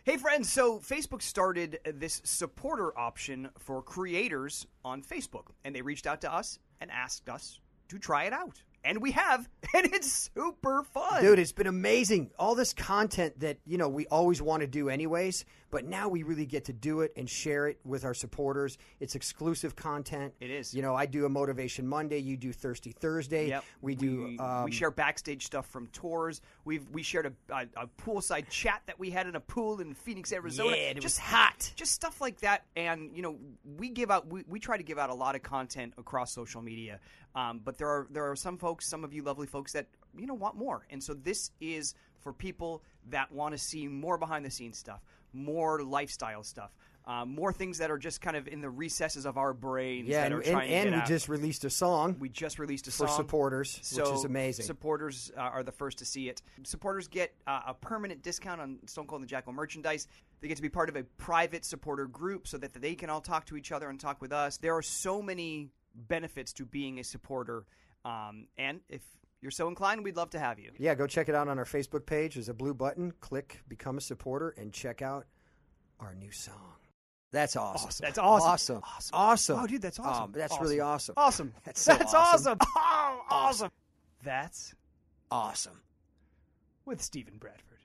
Hey, friends, so Facebook started this supporter option for creators on Facebook, and they reached out to us and asked us to try it out. And we have, and it's super fun. Dude, it's been amazing. All this content that, we always want to do anyways, but now we really get to do it and share it with our supporters. It's exclusive content. It is. I do a Motivation Monday. You do Thirsty Thursday. Yep. We share backstage stuff from tours. We shared a poolside chat that we had in a pool in Phoenix, Arizona. Yeah, it was hot. Just stuff like that. And, we try to give out a lot of content across social media. But there are some folks, some of you lovely folks that, want more. And so this is for people that want to see more behind the scenes stuff, more lifestyle stuff, more things that are just kind of in the recesses of our brains that are trying to get out. We just released a song. We just released a song for supporters, which is amazing. Supporters are the first to see it. Supporters get a permanent discount on Stone Cold and the Jackal merchandise. They get to be part of a private supporter group so that they can all talk to each other and talk with us. There are so many benefits to being a supporter, and if you're so inclined, we'd love to have you. Yeah, go check it out on our Facebook page. There's a blue button. Click Become a Supporter and check out our new song. That's awesome. That's awesome. Awesome. Oh, dude, that's awesome. That's really awesome. Awesome. That's so awesome. Oh, awesome. That's awesome. With Stephen Bradford.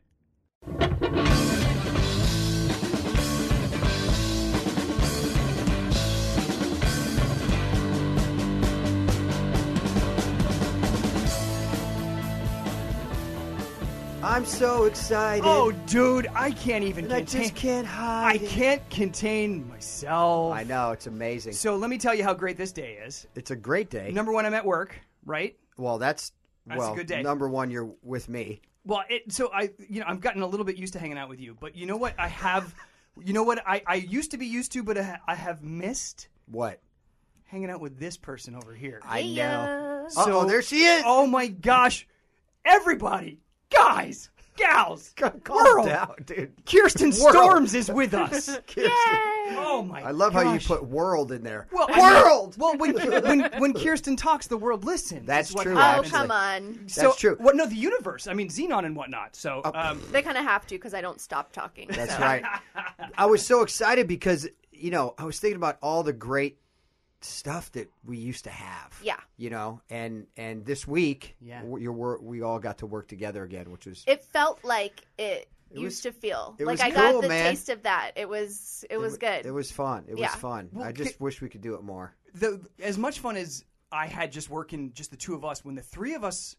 I'm so excited. Oh, dude, I can't even contain. I just can't hide. I can't contain myself. I know, it's amazing. So let me tell you how great this day is. It's a great day. Number one, I'm at work, right? Well, that's a good day. Number one, you're with me. Well, I've gotten a little bit used to hanging out with you, but you know what? I have, I used to be used to, but I have missed what? Hanging out with this person over here. I know. So, there she is. Oh my gosh, everybody. Guys, gals, calm down, dude. Kirsten Storms is with us. Yay! Oh my! I love gosh. how you put "world" in there. Well, world. When Kirsten talks, the world listens. That's true. Oh, come on. That's true. Well, no, the universe. I mean, Xenon and whatnot. So they kind of have to because I don't stop talking. That's right. I was so excited because I was thinking about all the great stuff that we used to have. Yeah. And this week, we all got to work together again, which was. It felt like it used to feel. It like was I cool, got the man. taste of that. It was good. It was fun. It was fun. Well, I just wish we could do it more. As much fun as I had just working just the two of us, when the three of us,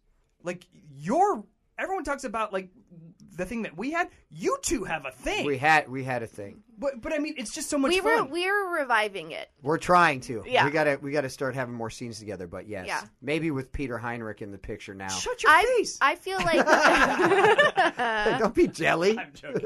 everyone talks about the thing that we had. You two have a thing. We had a thing. But I mean, it's just so much fun. We're reviving it. We're trying to. Yeah. We gotta start having more scenes together. But yes, maybe with Peter Heinrich in the picture now. Shut your face. I feel like don't be jelly. I'm joking.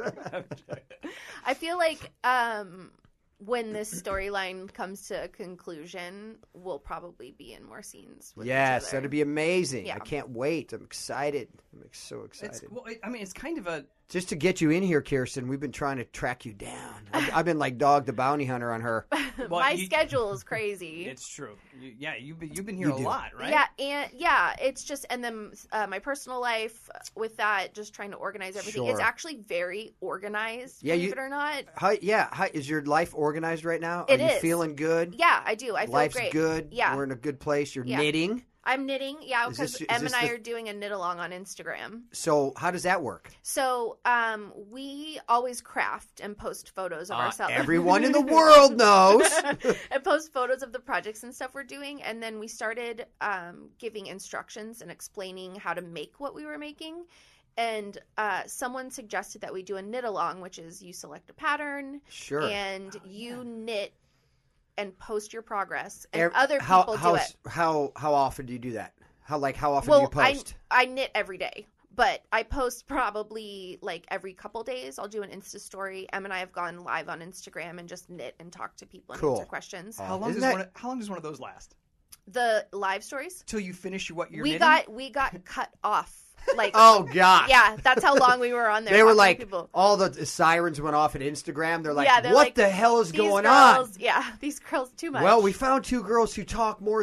I feel like when this storyline comes to a conclusion, we'll probably be in more scenes with each other. That'd be amazing. Yeah. I can't wait. I'm excited. I'm so excited. It's kind of a... Just to get you in here, Kirsten, we've been trying to track you down. I've been like Dog the Bounty Hunter on her. My schedule is crazy. It's true. You've been here a lot, right? Yeah, it's just, and then my personal life with that, just trying to organize everything. Sure. It's actually very organized, Yeah, believe it or not. How is your life organized right now? It Are you is. feeling good? Yeah, I do. I feel Life's great. good. Yeah. We're in a good place. You're Yeah. knitting. I'm knitting, because Em and I the- are doing a knit along on Instagram. So how does that work? So we always craft and post photos of ourselves. Everyone in the world knows. And post photos of the projects and stuff we're doing. And then we started giving instructions and explaining how to make what we were making. And someone suggested that we do a knit along, which is you select a pattern. Sure. And you knit and post your progress, and other people do it. How often do you do that? How often do you post? I knit every day, but I post probably every couple days. I'll do an Insta story. Em and I have gone live on Instagram and just knit and talk to people and answer questions. How long does one of those last? The live stories till you finish what you're knitting? We got cut off. Oh god! Yeah, that's how long we were on there. They were all the sirens went off at Instagram. They're like, they're what the hell is going on? on? Yeah, these girls too much. Well, we found two girls who talk more than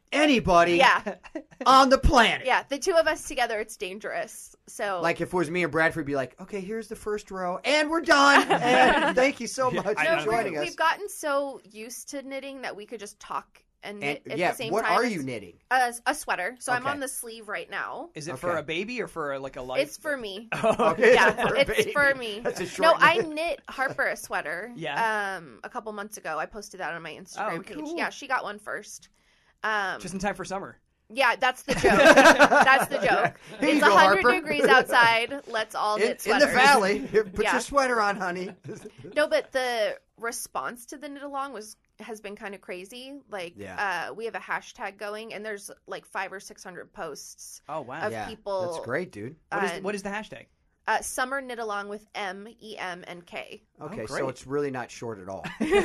anybody Yeah. on the planet. Yeah, the two of us together, it's dangerous. So Like if it was me and Bradford, be like, okay, here's the first row, and we're done. And thank you so much I for know. joining us. we've gotten so used to knitting that we could just talk and knit at yeah, the same what time. are It's you knitting? a sweater. So I'm Okay. on the sleeve right now. Is it Okay. for a baby or for like a life? It's for me. Okay, Yeah, for a it's baby. for me. That's a No, short I knit. knit Harper a sweater. Yeah. A couple months ago, I posted that on my Instagram Oh, page. cool. Yeah, she got one first. Just in time for summer. Yeah, that's the joke. That's the joke. Here you It's go, 100 Harper. degrees outside. Let's all knit In sweaters. the valley. Here, put Yeah. your sweater on, honey. No, but the response to the knit along has been kind of crazy. Like, Yeah. we have a hashtag going, and there's like 500 or 600 posts Oh wow. of Yeah, people. that's great, dude. What is the hashtag? Summer knit along with MEM&K. Okay, so great. it's really not short at all.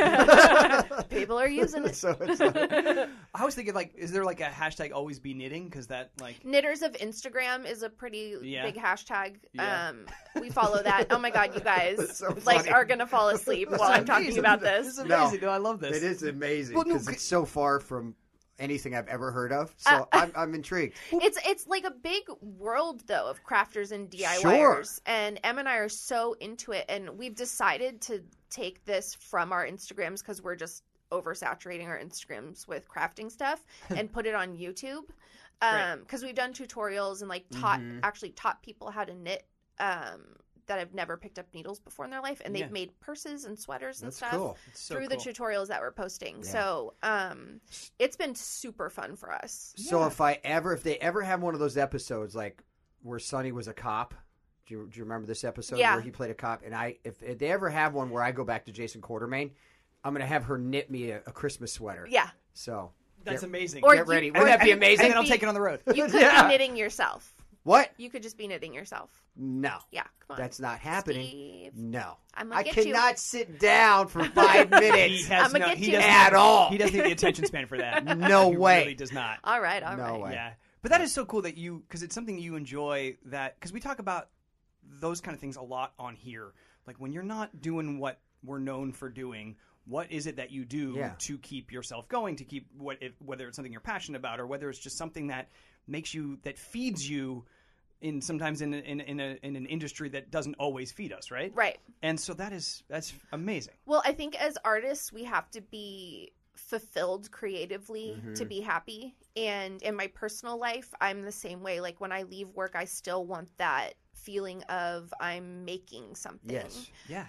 People are using it. So it's not, I was thinking like, is there like a hashtag always be knitting? Because that like. Knitters of Instagram is a pretty Yeah. big hashtag. Yeah. We follow that. Oh my god, you guys That's so like funny. are gonna fall asleep while I'm talking about This this. is amazing. No. No, I love this. it is amazing Well, no, because c- it's so far from anything I've ever heard of. So I'm intrigued. It's like a big world though of crafters and DIYers, Sure. and Em and I are so into it, and we've decided to take this from our Instagrams because we're just oversaturating our Instagrams with crafting stuff and put it on YouTube. Right. Because we've done tutorials and like Mm-hmm. actually taught people how to knit that have never picked up needles before in their life, and they've Yeah. made purses and sweaters and That's stuff cool. It's so through cool. the tutorials that we're posting. Yeah. So it's been super fun for us. So Yeah. if they ever have one of those episodes like where Sonny was a cop, do you remember this episode Yeah. where he played a cop? And if they ever have one where I go back to Jason Quartermain, I'm going to have her knit me a Christmas sweater. Yeah. So That's amazing. Or get ready. you- Wouldn't that be And amazing? then I'll take it on the road. You could Yeah. be knitting yourself. What? You could just be knitting yourself. No, Yeah, come on. that's not happening. Steve. No, I'm gonna I get you. cannot sit down for 5 He minutes. has I'ma no, get he you. doesn't At all. He doesn't have the attention span for that. No He way. really does not. All right, all No right. way. Yeah, but that is so cool that because it's something you enjoy. That because we talk about those kind of things a lot on here. Like when you're not doing what we're known for doing, what is it that you do Yeah. to keep yourself going? To keep whether it's something you're passionate about or whether it's just something that that feeds you. Sometimes in an industry that doesn't always feed us, right? Right. And so that's amazing. Well, I think as artists, we have to be fulfilled creatively Mm-hmm. to be happy. And in my personal life, I'm the same way. Like when I leave work, I still want that feeling of I'm making something. Yes. Yeah.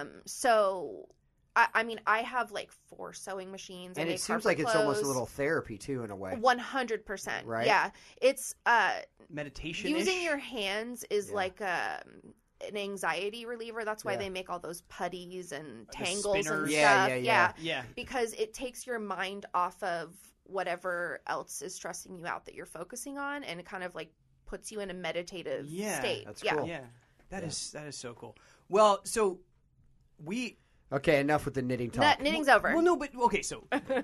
So I mean, I have like 4 sewing machines. I And make it seems Harper like it's almost a clothes. little therapy too, in a way. 100%. Right? Yeah. It's Meditation. using your hands is Yeah. like an anxiety reliever. That's why Yeah. they make all those putties and The tangles and spinners. stuff. Yeah. Yeah. Because it takes your mind off of whatever else is stressing you out that you're focusing on, and it kind of like puts you in a meditative Yeah, state. that's yeah. cool. Yeah, that is so cool. Well, so Okay, enough with the knitting talk. That knitting's over. well, no, but okay, so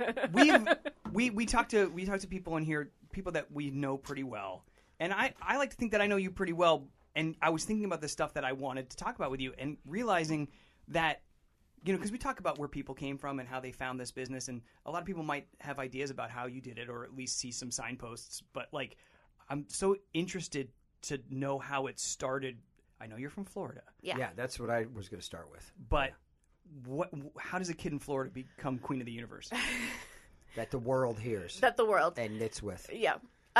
we talk to people in here, people that we know pretty well, and I like to think that I know you pretty well. And I was thinking about the stuff that I wanted to talk about with you, and realizing that because we talk about where people came from and how they found this business, and a lot of people might have ideas about how you did it, or at least see some signposts. But like, I'm so interested to know how it started. I know you're from Florida. Yeah. that's what I was going to start with. But how does a kid in Florida become queen of the universe? That the world hears That the world. and knits with. Yeah.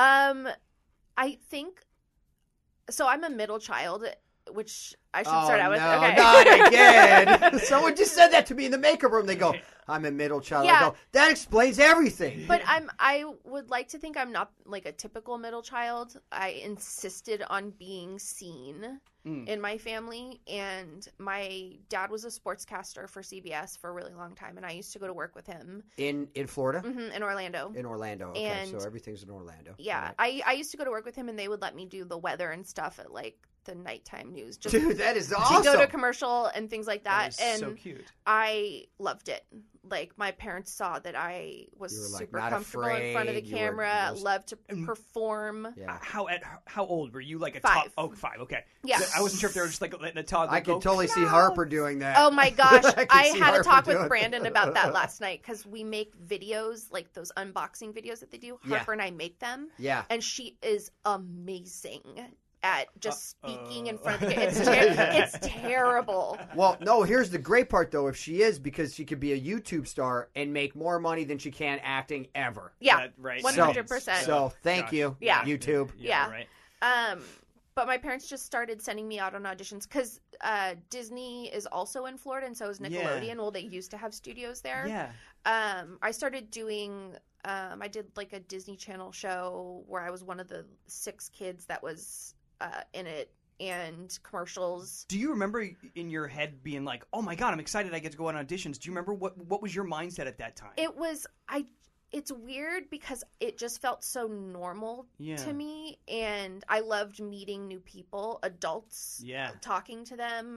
I think so. I'm a middle child, which I should start out with. No, Okay. not again. Someone just said that to me in the makeup room. They go, I'm a middle child. I Yeah. go, that explains everything. But I would like to think I'm not like a typical middle child. I insisted on being seen in my family, and my dad was a sportscaster for CBS for a really long time, and I used to go to work with him In Florida? in Orlando. In Orlando. Okay, And- so everything in Orlando. Yeah, All right. I used to go to work with him, and they would let me do the weather and stuff at like the nighttime news. Just Dude, that is to awesome. go to commercial and things like that. That is And so cute. I loved it. Like, my parents saw that I was You were, like, super not comfortable in front of the afraid. You were camera, most- loved to perform. Yeah. How old were you? Like a 5. top? Oh, 5. Okay. Yeah. I wasn't sure if they were just like letting a toddler I go. could totally see Harper doing that. Oh my gosh. could I see had a Harper talk doing with that. Brandon about that last night because we make videos, like those unboxing videos that they do. Yeah. Harper and I make them. Yeah. And she is amazing at just speaking in front of the It's it's terrible. Well, no, here's the great part, though. If she is, because she could be a YouTube star and make more money than she can acting ever. Yeah. Right. 100%. So, thank you, Yeah. YouTube. Yeah. Right. But my parents just started sending me out on auditions because Disney is also in Florida, and so is Nickelodeon. Yeah. Well, they used to have studios there. Yeah. I started doing. I did like a Disney Channel show where I was one of the 6 kids that was in it, and commercials. Do you remember in your head being like, "Oh my god, I'm excited! I get to go on auditions." Do you remember what was your mindset at that time? It was It's weird because it just felt so normal to me, and I loved meeting new people, adults, talking to them.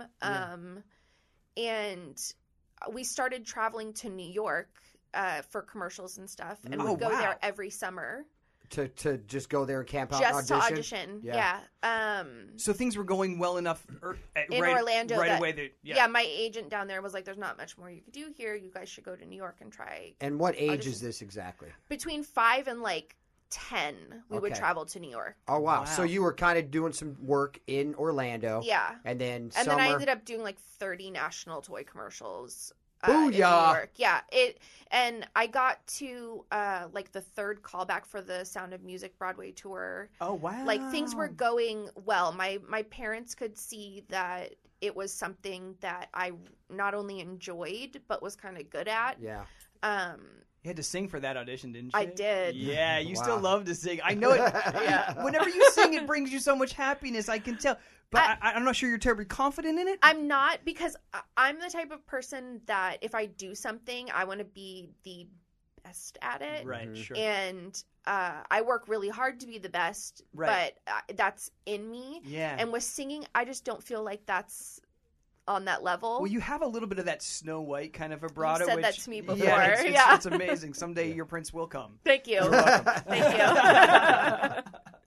And we started traveling to New York for commercials and stuff, and we'd go there every summer. To just go there and camp out just and to audition? Yeah. So things were going well enough in Orlando. Right away. My agent down there was like, "There's not much more you could do here. You guys should go to New York and try." And what age is this exactly? Between 5 and like 10, we would travel to New York. Oh wow! So you were kind of doing some work in Orlando. Yeah. And then then I ended up doing like 30 national toy commercials. In Booyah! New York. Yeah, and I got to like the 3rd callback for the Sound of Music Broadway tour. Oh wow! Like, things were going well. My parents could see that it was something that I not only enjoyed but was kind of good at. Yeah. You had to sing for that audition, didn't you? I did. Yeah, you still love to sing. I know it. Whenever you sing, it brings you so much happiness. I can tell. But I'm not sure you're terribly confident in it. I'm not, because I'm the type of person that if I do something, I want to be the best at it. Right, sure. And I work really hard to be the best, but that's in me. Yeah. And with singing, I just don't feel like that's on that level. Well, you have a little bit of that Snow White kind of vibrato. You said that to me before. Yeah, it's amazing. Someday your prince will come. Thank you. You're welcome. Thank you.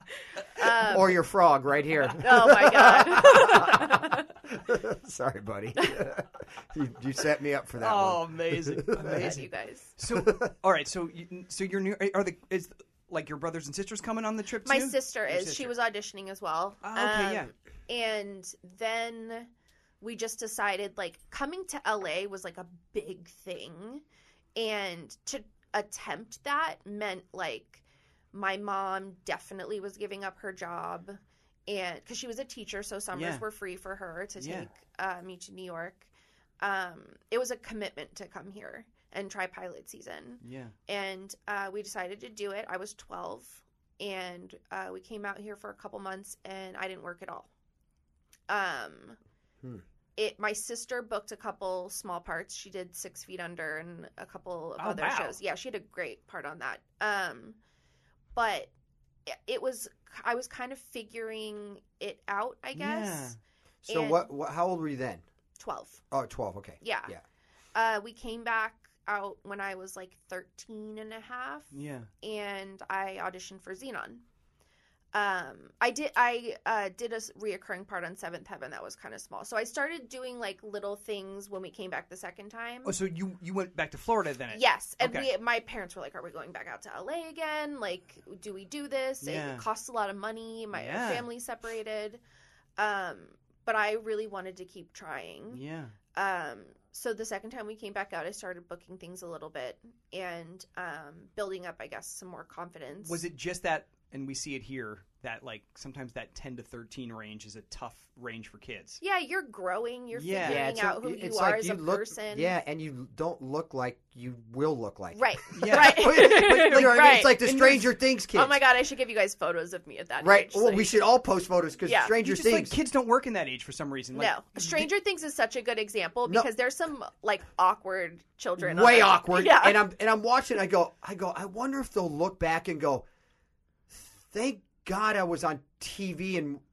Or your frog right here. Oh my God. Sorry, buddy. you set me up for that. Oh, one. amazing! Amazing, you guys. So, all right. So you're new. Is like your brothers and sisters coming on the trip too? My sister is. She was auditioning as well. Oh, okay, yeah. And then we just decided, like, coming to LA was like a big thing, and to attempt that meant like my mom definitely was giving up her job, and because she was a teacher, so summers were free for her to take me to New York. It was a commitment to come here and try pilot season. Yeah. And we decided to do it. I was 12, and we came out here for a couple months, and I didn't work at all. My sister booked a couple small parts. She did 6 Feet Under and a couple of other shows. Yeah, she had a great part on that. But I was kind of figuring it out, I guess. Yeah. So what? How old were you then? 12. Oh, 12. Okay. Yeah. Yeah. We came back out when I was like 13 and a half. Yeah. And I auditioned for Xenon. I did a reoccurring part on Seventh Heaven that was kind of small. So I started doing like little things when we came back the second time. Oh, so you went back to Florida then? Yes, and my parents were like, "Are we going back out to LA again? Like, do we do this? Yeah. It costs a lot of money. My family's separated." But I really wanted to keep trying. Yeah. So the second time we came back out, I started booking things a little bit and building up, I guess, some more confidence. Was it just that? And we see it here, that like sometimes that 10 to 13 range is a tough range for kids. Yeah, you're growing. You're figuring out who you are as a person. Yeah, and you don't look like you will look like. Right. Yeah. Right. But, you know what I mean? It's like the Stranger Things kids. Oh my God, I should give you guys photos of me at that age. So well, we should all post photos because Stranger Things. Like, kids don't work in that age for some reason. Like, no. Stranger Things is such a good example because there's some like awkward children. Way awkward. Yeah. And I'm watching, I go, I wonder if they'll look back and go, thank God I was on TV and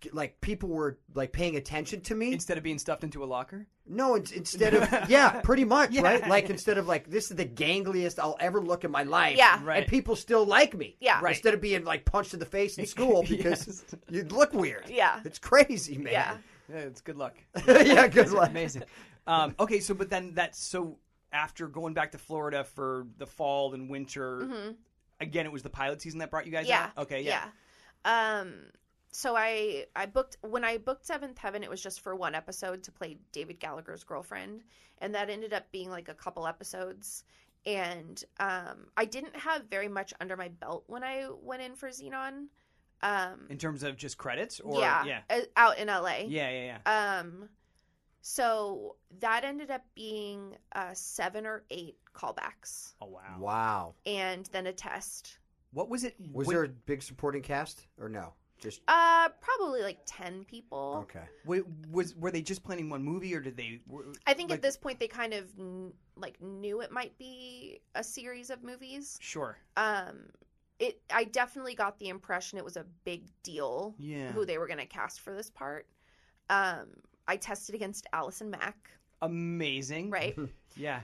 like people were like paying attention to me. Instead of being stuffed into a locker? No, instead of pretty much, right? Like instead of like this is the gangliest I'll ever look in my life. Yeah. Right. And people still like me. Yeah. Right. Instead of being like punched in the face in school because you look weird. Yeah. It's crazy, man. Yeah. Yeah, it's good luck. Yeah, good luck. Amazing. Okay, so but then after going back to Florida for the fall and winter, again, it was the pilot season that brought you guys out? Okay, yeah. So I booked when I booked Seventh Heaven, it was just for one episode to play David Gallagher's girlfriend, and that ended up being like a couple episodes. And I didn't have very much under my belt when I went in for Xenon. In terms of just credits, or out in LA. Yeah. So that ended up being 7 or 8 callbacks. Oh wow. Wow. And then a test. What was it? Was there a big supporting cast or no? Just probably like 10 people. okay. Were they just planning one movie, or did they? I think at this point they kind of knew it might be a series of movies. Sure. I definitely got the impression it was a big deal. Yeah. Who they were going to cast for this part. I tested against Allison Mack. Amazing. Right. Yeah.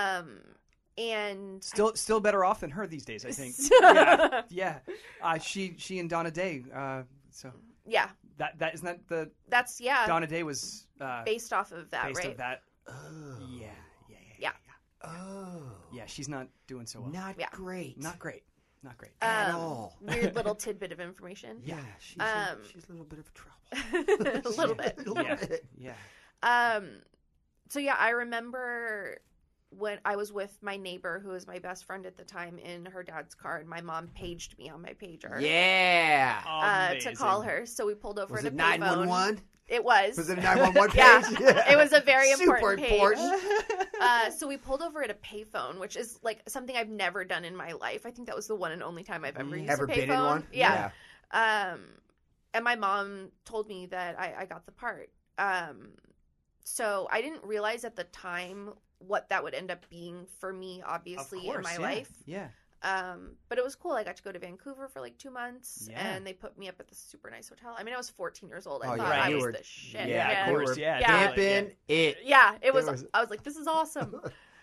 And still better off than her these days, I think. Yeah. She and Donna Day. So yeah. That isn't that the. That's Donna Day was based off of that, based right? Off that. Oh. Yeah. Oh. Yeah, she's not doing so well. Not great. Not great. Not great. At all. Weird little tidbit of information. Yeah, she's a little bit of trouble. A little bit. A little bit. Yeah. So yeah, I remember when I was with my neighbor, who was my best friend at the time, in her dad's car, and my mom paged me on my pager. Yeah. To call her. So we pulled over Was at it a payphone. 911? It was. Was it a 911 page? Yeah. It was a very Super important page. So we pulled over at a payphone, which is like something I've never done in my life. I think that was the one and only time I've ever used a payphone. Been in one? Yeah. And my mom told me that I got the part. So I didn't realize at the time what that would end up being for me, obviously, in my life. Yeah. But it was cool. I got to go to Vancouver for like 2 months, Yeah. and they put me up at this super nice hotel. I mean, I was 14 years old. I Oh, thought yeah. I You was were- the shit. Yeah, of course. Yeah. Damping it. Yeah, it was. was- I was like, this is awesome.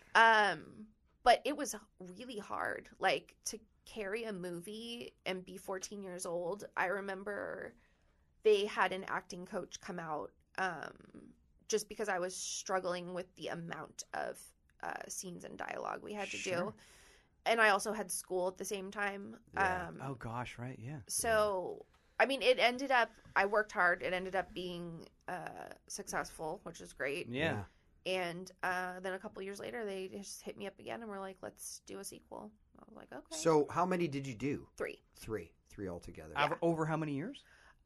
But it was really hard, like to carry a movie and be 14 years old. I remember they had an acting coach come out just because I was struggling with the amount of scenes and dialogue we had to do. And I also had school at the same time. Yeah. Oh gosh, right? Yeah. So, I mean, it ended up, I worked hard. It ended up being successful, which is great. Yeah. And then a couple years later, they just hit me up again and were like, let's do a sequel. I was like, okay. So how many did you do? 3. Three altogether. Over how many years?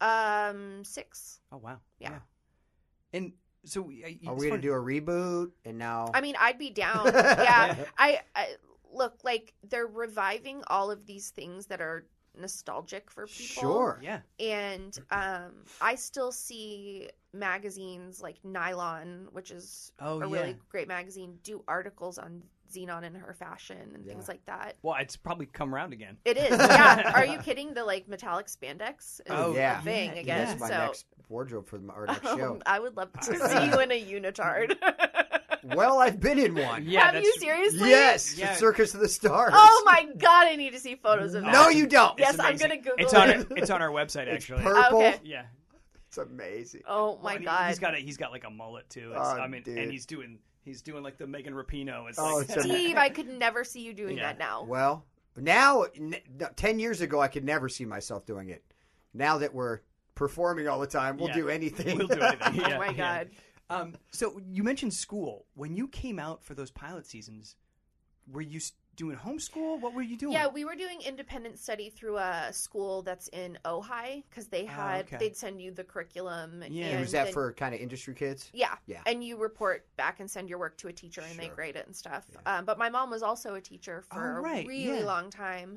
6. Oh wow. Yeah. And so Are we going to do a reboot? And now, I mean, I'd be down. Yeah. I look, like, they're reviving all of these things that are nostalgic for people. Sure. Yeah. And I still see magazines like Nylon, which is a really great magazine, do articles on Xenon and her fashion and things like that. Well, it's probably come around again. It is, yeah. Are you kidding? The like metallic spandex is yeah. a thing again. That's my so next wardrobe for our next show. I would love to see you in a unitard. Well, I've been in one. Yeah, Have you seriously? Yes, Yeah. Circus of the Stars. Oh my god, I need to see photos of that. No, you don't. Yes, It's I'm amazing. gonna Google It's on it. it's on our website actually. Purple. Okay. Yeah. It's amazing. Oh my Well, god. He's got like a mullet too. It's, Oh, I mean, dude. and he's doing like the Megan Rapinoe. It's Oh, like it's Steve, I could never see you doing Yeah. that now. Well, now, 10 years ago, I could never see myself doing it. Now that we're performing all the time, we'll Yeah. do anything. we'll do anything. Oh Yeah, my yeah. god. So you mentioned school. When you came out for those pilot seasons, were you doing homeschool? What were you doing? Yeah, we were doing independent study through a school that's in Ojai because they had okay. they'd send you the curriculum. Yeah. and Was that then- for kind of industry kids? Yeah. Yeah. And you report back and send your work to a teacher and they Sure. grade it and stuff. But my mom was also a teacher for Oh, right. a really Yeah. long time.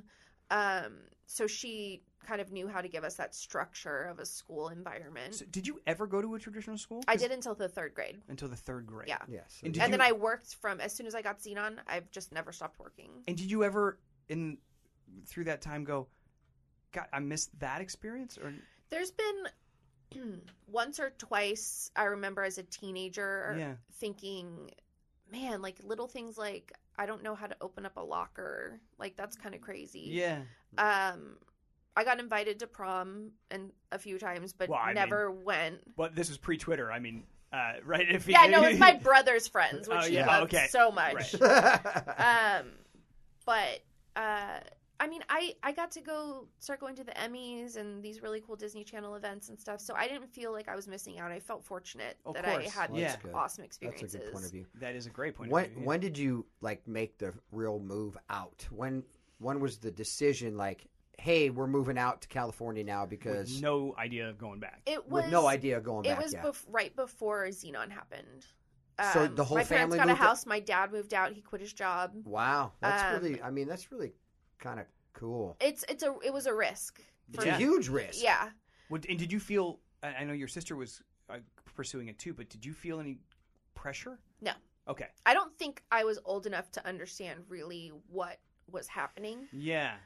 So she kind of knew how to give us that structure of a school environment. So did you ever go to a traditional school? I did until the 3rd grade. Until the 3rd grade. Yeah. Yes. And did And you- then I worked from, as soon as I got Xenon, I've just never stopped working. And did you ever through that time go, God, I missed that experience? Or There's been once or twice, I remember as a teenager Yeah. thinking, man, like little things like I don't know how to open up a locker. Like that's kind of crazy. Yeah. I got invited to prom and a few times, but Well, I never went. But this was pre-Twitter. I mean, right? If Yeah, no, it's my brother's friends, which Oh, he yeah, loves okay. so much. Right. But I mean, I got to start going to the Emmys and these really cool Disney Channel events and stuff. So I didn't feel like I was missing out. I felt fortunate Of that course. I had Yeah. these awesome experiences. That's a good point of view. That is a great point. When of view, yeah. when did you like make the real move out? When was the decision like, hey, we're moving out to California now because With no idea of going back. It was with no idea of going It back? was Yeah. right before Xenon happened. So the whole my parents family got a moved out? house. My dad moved out. He quit his job. Wow, that's Um, really. I mean, that's really kind of cool. It was a risk. It's Yeah. a huge risk. Yeah. And did you feel? I know your sister was pursuing it too, but did you feel any pressure? No. Okay. I don't think I was old enough to understand really what was happening. Yeah.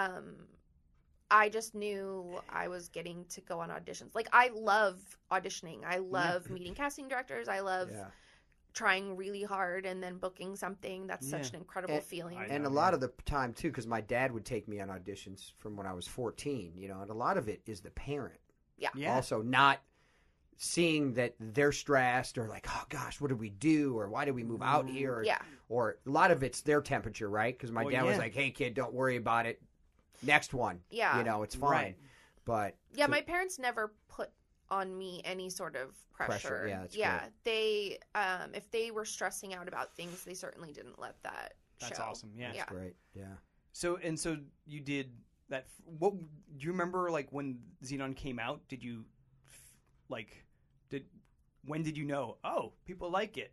I just knew I was getting to go on auditions. Like I love auditioning. I love meeting casting directors. I love Yeah. trying really hard and then booking something. That's such Yeah. an incredible feeling. And a lot of the time too, because my dad would take me on auditions from when I was 14. You know, and a lot of it is the parent Yeah. also not seeing that they're stressed or like, oh gosh, what did we do, or why did we move out here? Or, Yeah. or a lot of it's their temperature, right? Because my Well, dad was yeah. like, hey kid, don't worry about it. Next one. Yeah. You know, it's fine. Right. But Yeah, my parents never put on me any sort of pressure. Yeah, that's yeah. They if they were stressing out about things, they certainly didn't let that That's show. awesome. Yeah. Yeah. great. Yeah. So you did that. What do you remember? Like when Xenon came out, did you when did you know? Oh, people like it.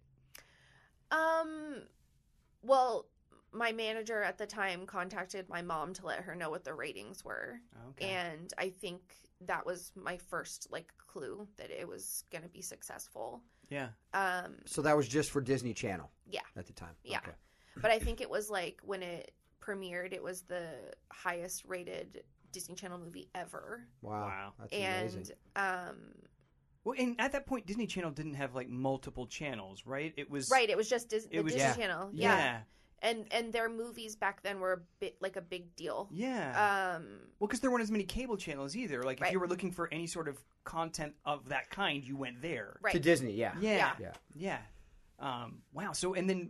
Well, my manager at the time contacted my mom to let her know what the ratings were. Okay. And I think that was my first clue that it was going to be successful. Yeah. So that was just for Disney Channel. Yeah. At the time. Yeah. Okay. But I think it was when it premiered, it was the highest rated Disney Channel movie ever. Wow. That's And amazing. Well, and at that point, Disney Channel didn't have multiple channels, right? It was right, it was just the was- Disney Yeah. Channel. Yeah. And their movies back then were a big deal. Yeah. Well, because there weren't as many cable channels either. Like, if Right. you were looking for any sort of content of that kind, you went there. Right. To Disney, yeah. Yeah. Yeah. Yeah. Wow. So, and then,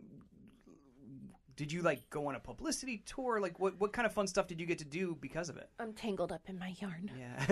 did you go on a publicity tour? Like, what kind of fun stuff did you get to do because of it? I'm tangled up in my yarn.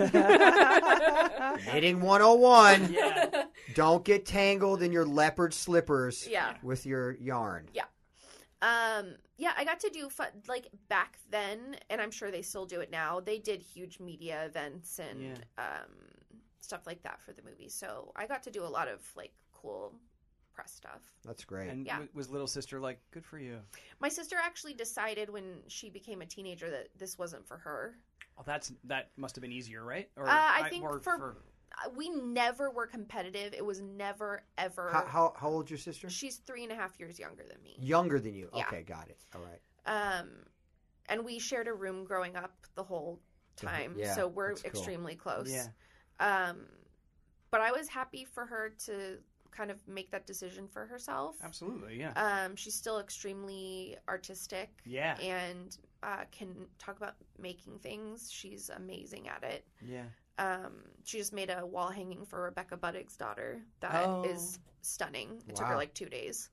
Yeah. Knitting 101. Yeah. Don't get tangled in your leopard slippers Yeah. with your yarn. Yeah. Yeah, I got to do fun, back then, and I'm sure they still do it now. They did huge media events and stuff like that for the movie. So I got to do a lot of cool press stuff. That's great. And Yeah. was little sister like, good for you? My sister actually decided when she became a teenager that this wasn't for her. Oh, that must have been easier, right? Or I think or we never were competitive. It was never ever. How old's your sister? She's 3.5 years younger than me. Younger than you. Yeah. Okay, got it. All right. And we shared a room growing up the whole time, Yeah, so we're that's cool. extremely close. Yeah. But I was happy for her to kind of make that decision for herself. Absolutely, yeah. She's still extremely artistic. Yeah. And can talk about making things. She's amazing at it. Yeah. She just made a wall hanging for Rebecca Buddick's daughter that is stunning. It took her Wow. 2 days.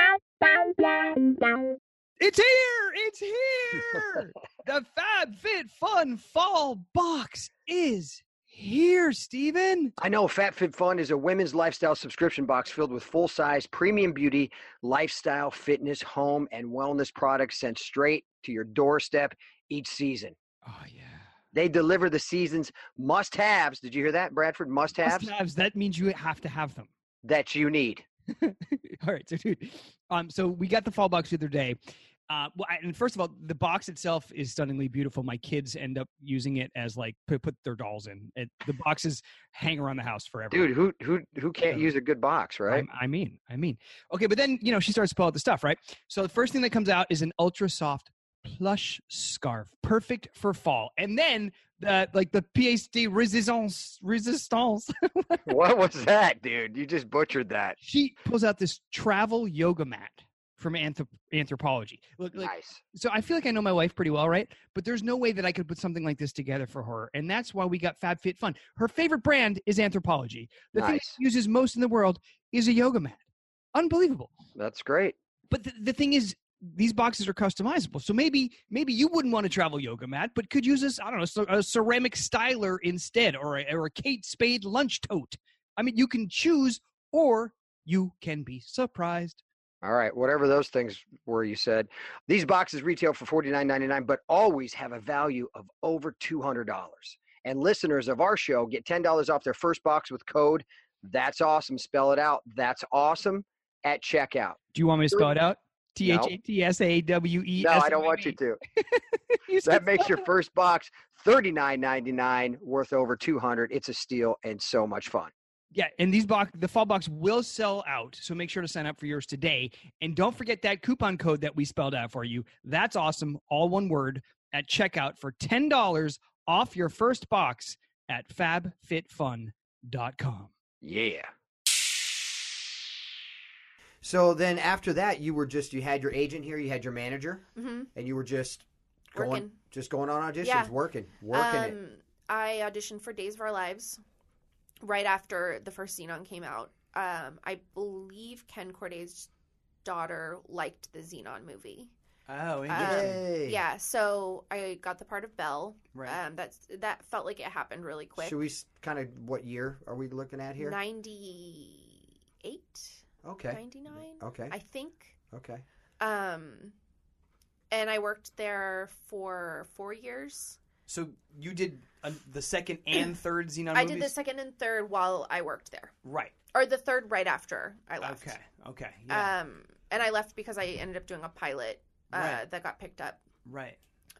It's here! It's here! The FabFitFun Fall Box is here, Steven! I know FabFitFun is a women's lifestyle subscription box filled with full-size premium beauty, lifestyle, fitness, home, and wellness products sent straight to your doorstep each season. Oh, yeah. They deliver the season's must-haves. Did you hear that, Bradford? Must-haves Must-haves, that means you have to have them. that you need. All right, so dude, so we got the fall box the other day. And first of all, the box itself is stunningly beautiful. My kids end up using it as put their dolls in. The boxes hang around the house forever. Dude, who can't use a good box, right? I mean. Okay, but then she starts to pull out the stuff, right? So the first thing that comes out is an ultra soft plush scarf, perfect for fall. And then like the pièce de resistance. What was that, dude? You just butchered that. She pulls out this travel yoga mat from Anthropologie. Look, Nice. so I feel like I know my wife pretty well, right? But there's no way that I could put something like this together for her, and that's why we got FabFitFun. Her favorite brand is Anthropologie. The thing she uses most in the world is a yoga mat. Unbelievable. That's great. But the thing is, these boxes are customizable. So maybe you wouldn't want a travel yoga mat, but could use this, I don't know, a ceramic styler instead, or a Kate Spade lunch tote. I mean, you can choose, or you can be surprised. All right, whatever those things were you said. These boxes retail for $49.99, but always have a value of over $200. And listeners of our show get $10 off their first box with code That's Awesome. Spell it out. That's Awesome at checkout. Do you want me to spell it out? THATSAWE. No, I don't want you to. That makes your first box $39.99, worth over $200. It's a steal and so much fun. Yeah, and the fall box will sell out, so make sure to sign up for yours today. And don't forget that coupon code that we spelled out for you. That's Awesome, all one word, at checkout for $10 off your first box at fabfitfun.com. Yeah. So then after that, you had your agent here, you had your manager, Mm-hmm. and you were just going Working. on auditions, Yeah. working it. I auditioned for Days of Our Lives right after the first Xenon came out. I believe Ken Corday's daughter liked the Xenon movie. Oh, Yay. Yeah, so I got the part of Belle. Right. That felt like it happened really quick. Should we kind of, what year are we looking at here? 98? Okay. 99? Okay. I think. Okay. And I worked there for 4 years. So you did the second and third Xenon I movies? did the second and third while I worked there. Right. Or the third right after I left. Okay. Yeah. And I left because I ended up doing a pilot Right. that got picked up. Right.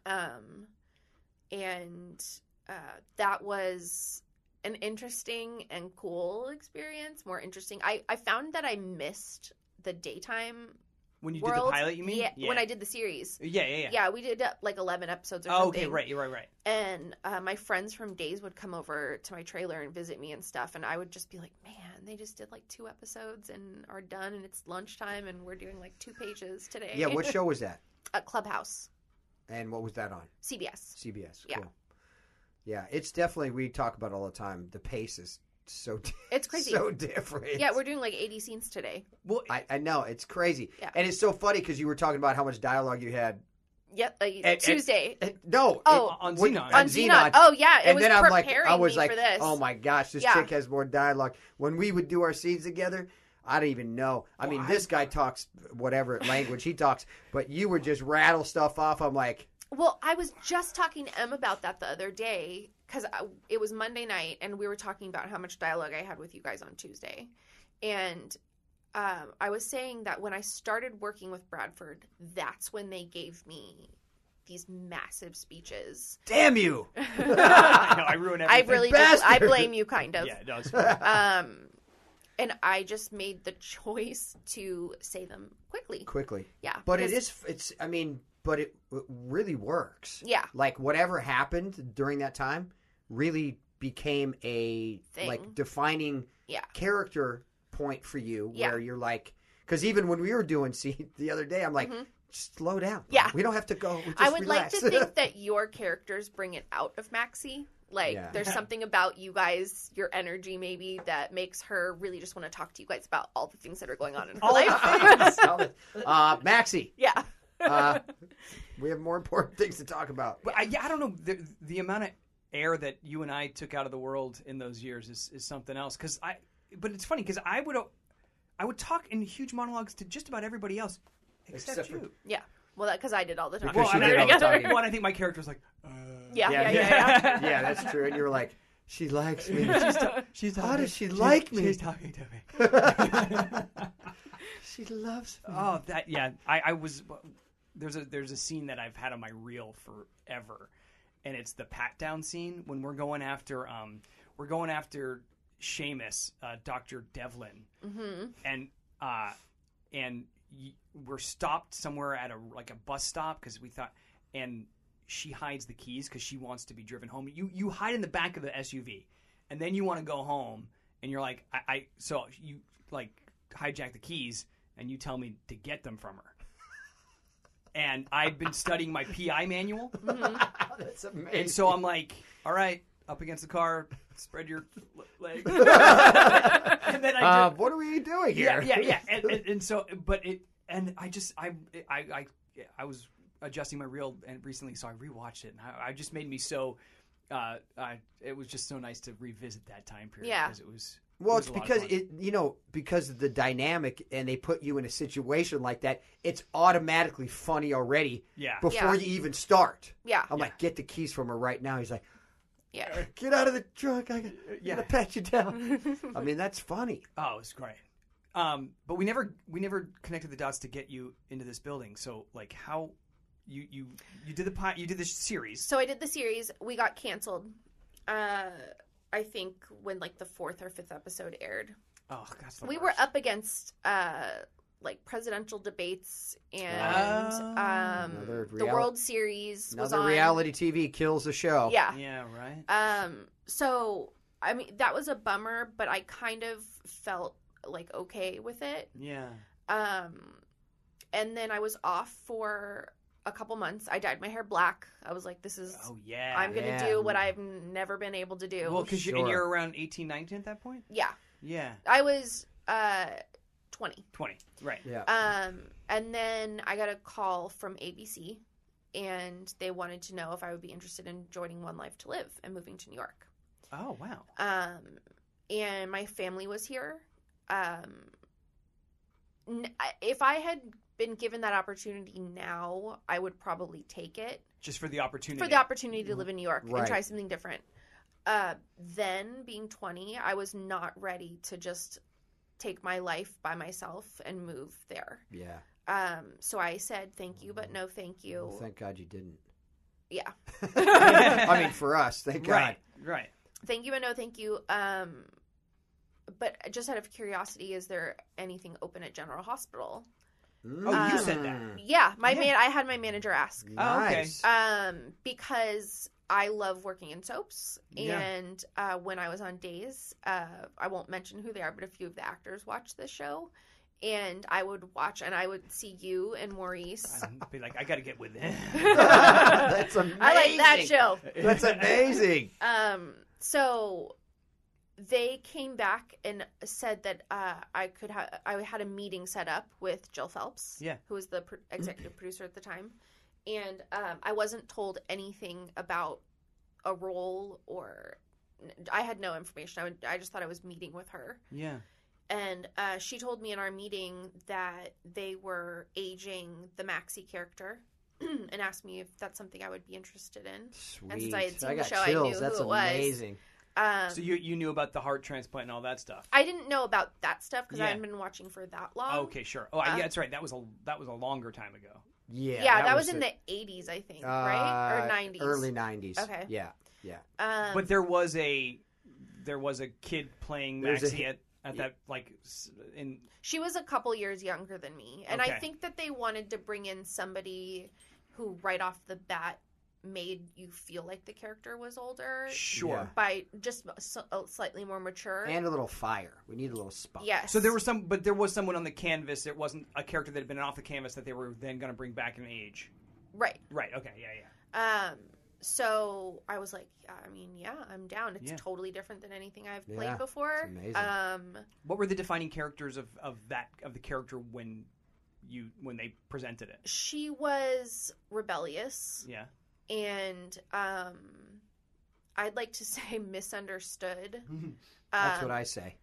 And that was an interesting and cool experience. More interesting. I found that I missed the daytime When you world. did the pilot, you mean? Yeah, when I did the series. Yeah. Yeah, we did like 11 episodes or Oh, something. okay, right. You're right. And my friends from Days would come over to my trailer and visit me and stuff. And I would just be like, man, they just did like 2 episodes and are done. And it's lunchtime and we're doing like 2 pages today. Yeah, what show was that? Clubhouse. And what was that on? CBS. CBS. Yeah. Cool. Yeah, it's definitely, we talk about it all the time. The pace is so It's crazy. so different. Yeah, we're doing like 80 scenes today. Well, I know, it's crazy. Yeah. And it's so funny because you were talking about how much dialogue you had. Yep, And- Tuesday. No. on Xenon. On Xenon. Oh, yeah, it And was then I'm like, preparing I was me like, for this. oh my gosh, this Yeah. chick has more dialogue. When we would do our scenes together, I don't even know. I mean, this guy talks whatever language he talks, but you would just rattle stuff off. I'm like, Well, I was just talking to Em about that the other day because it was Monday night and we were talking about how much dialogue I had with you guys on Tuesday. And I was saying that when I started working with Bradford, that's when they gave me these massive speeches. damn you. I know, I ruined I everything. really Bastard. I blame you kind of. Yeah, no, it's fine. And I just made the choice to say them quickly. Quickly. Yeah. But because- but it really works. Yeah. Like whatever happened during that time really became a Thing. like defining Yeah. character point for you Yeah. where you're like, because even when we were doing scene the other day, I'm like, just slow down. Mm-hmm. Yeah. We don't have to go. We just I would relax. like to think that your characters bring it out of Maxie. Like, Yeah. there's something about you guys, your energy maybe, that makes her really just want to talk to you guys about all the things that are going on in her life. Maxie, Yeah. we have more important things to talk about. But I don't know. The amount of air that you and I took out of the world in those years is something else. But it's funny because I would talk in huge monologues to just about everybody else except Except for- you. Yeah. Well, because I did all the time. Because Well, she and did all the together. talking. Well, and I think my character was like, Yeah. Yeah, that's true. And you were like, she likes me. she's How does she like me? She's talking to me. She loves me. Oh, that yeah. I was. There's a scene that I've had on my reel forever, and it's the pat down scene when we're going after Seamus, Dr. Devlin, and we're stopped somewhere at a bus stop because we thought, and she hides the keys because she wants to be driven home. You hide in the back of the SUV, and then you want to go home, and you're like, so you like hijack the keys, and you tell me to get them from her. And I'd been studying my PI manual. That's amazing. And so I'm like, all right, up against the car, spread your legs. And then what are we doing here? Yeah. And so, but it, and I was adjusting my reel and recently, so I rewatched it, and I just made me so, it was just so nice to revisit that time period. Yeah. Because it was. Well, it's because because of the dynamic, and they put you in a situation like that. It's automatically funny already. Yeah. Before you even start. Yeah. I'm like, get the keys from her right now. He's like, Yeah. get out of the trunk. I gotta pat you down. I mean, that's funny. Oh, it's great. But we never connected the dots to get you into this building. So like, how you did the series? So I did the series. We got canceled. I think when like the 4th or 5th episode aired. Oh, that's the We worst. were up against like presidential debates and Another the World Series was Another on. reality TV kills the show. Yeah. Yeah, right. So I mean that was a bummer, but I kind of felt like okay with it. Yeah. And then I was off for a couple months. I dyed my hair black. I was like, this is Oh yeah. I'm going to do what I've never been able to do. Well, because Sure. you're around 18, 19 at that point. Yeah. Yeah. I was 20. 20. Right. Yeah. And then I got a call from ABC, and they wanted to know if I would be interested in joining One Life to Live and moving to New York. Oh wow. And my family was here. If I had been given that opportunity now, I would probably take it. Just for the opportunity. For the opportunity to live in New York Right. and try something different. Then, being 20, I was not ready to just take my life by myself and move there. Yeah. So I said, thank you, but no thank you. Well, thank God you didn't. Yeah. I mean, for us, thank God. Right. Right. Thank you, but no thank you. But just out of curiosity, is there anything open at General Hospital? Oh, you said that. Yeah, I had my manager ask. Oh, okay. Nice. Because I love working in soaps, Yeah. and when I was on Days, I won't mention who they are, but a few of the actors watch this show, and I would watch, and I would see you and Maurice. I'd be like, I got to get with him. That's amazing. I like that show. That's amazing. So they came back and said that I had a meeting set up with Jill Phelps, Yeah. who was the executive producer at the time, and I wasn't told anything about a role, or I had no information. I just thought I was meeting with her, Yeah. and she told me in our meeting that they were aging the Maxie character. And asked me if that's something I would be interested in. Sweet. And since I had seen the got show, I chills. knew That's who it was. amazing. So you knew about the heart transplant and all that stuff. I didn't know about that stuff because I Yeah. hadn't been watching for that long. Okay, sure. Oh, yeah, that's right. That was a longer time ago. Yeah. Yeah, that was in the 80s, I think, right? Or 90s? Early 90s. Okay. Yeah. Yeah. But there was a kid playing There's a- Maxie at that in. She was a couple years younger than me. And I Okay. think that they wanted to bring in somebody who right off the bat made you feel like the character was older Sure. Yeah. by just slightly more mature. And a little fire. We need a little spunk. Yes. So there was someone on the canvas. It wasn't a character that had been off the canvas that they were then going to bring back in age. Right. Right. Okay. Yeah. So I was like, yeah, I'm down. It's Yeah. totally different than anything I've Yeah, played before. it's amazing. What were the defining characters of the character when they presented it? She was rebellious. Yeah. And I'd like to say misunderstood. That's what I say.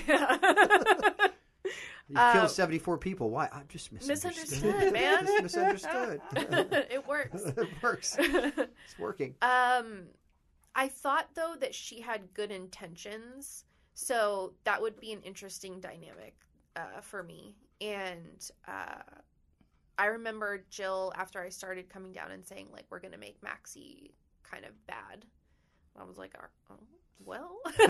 Yeah. You killed 74 people. Why? I'm just Misunderstood, man. Just misunderstood. It works. It works. It's working. I thought though that she had good intentions, so that would be an interesting dynamic for me. And I remember Jill, after I started coming down and saying like, we're gonna make Maxie kind of bad. I was like, oh, well, Okay.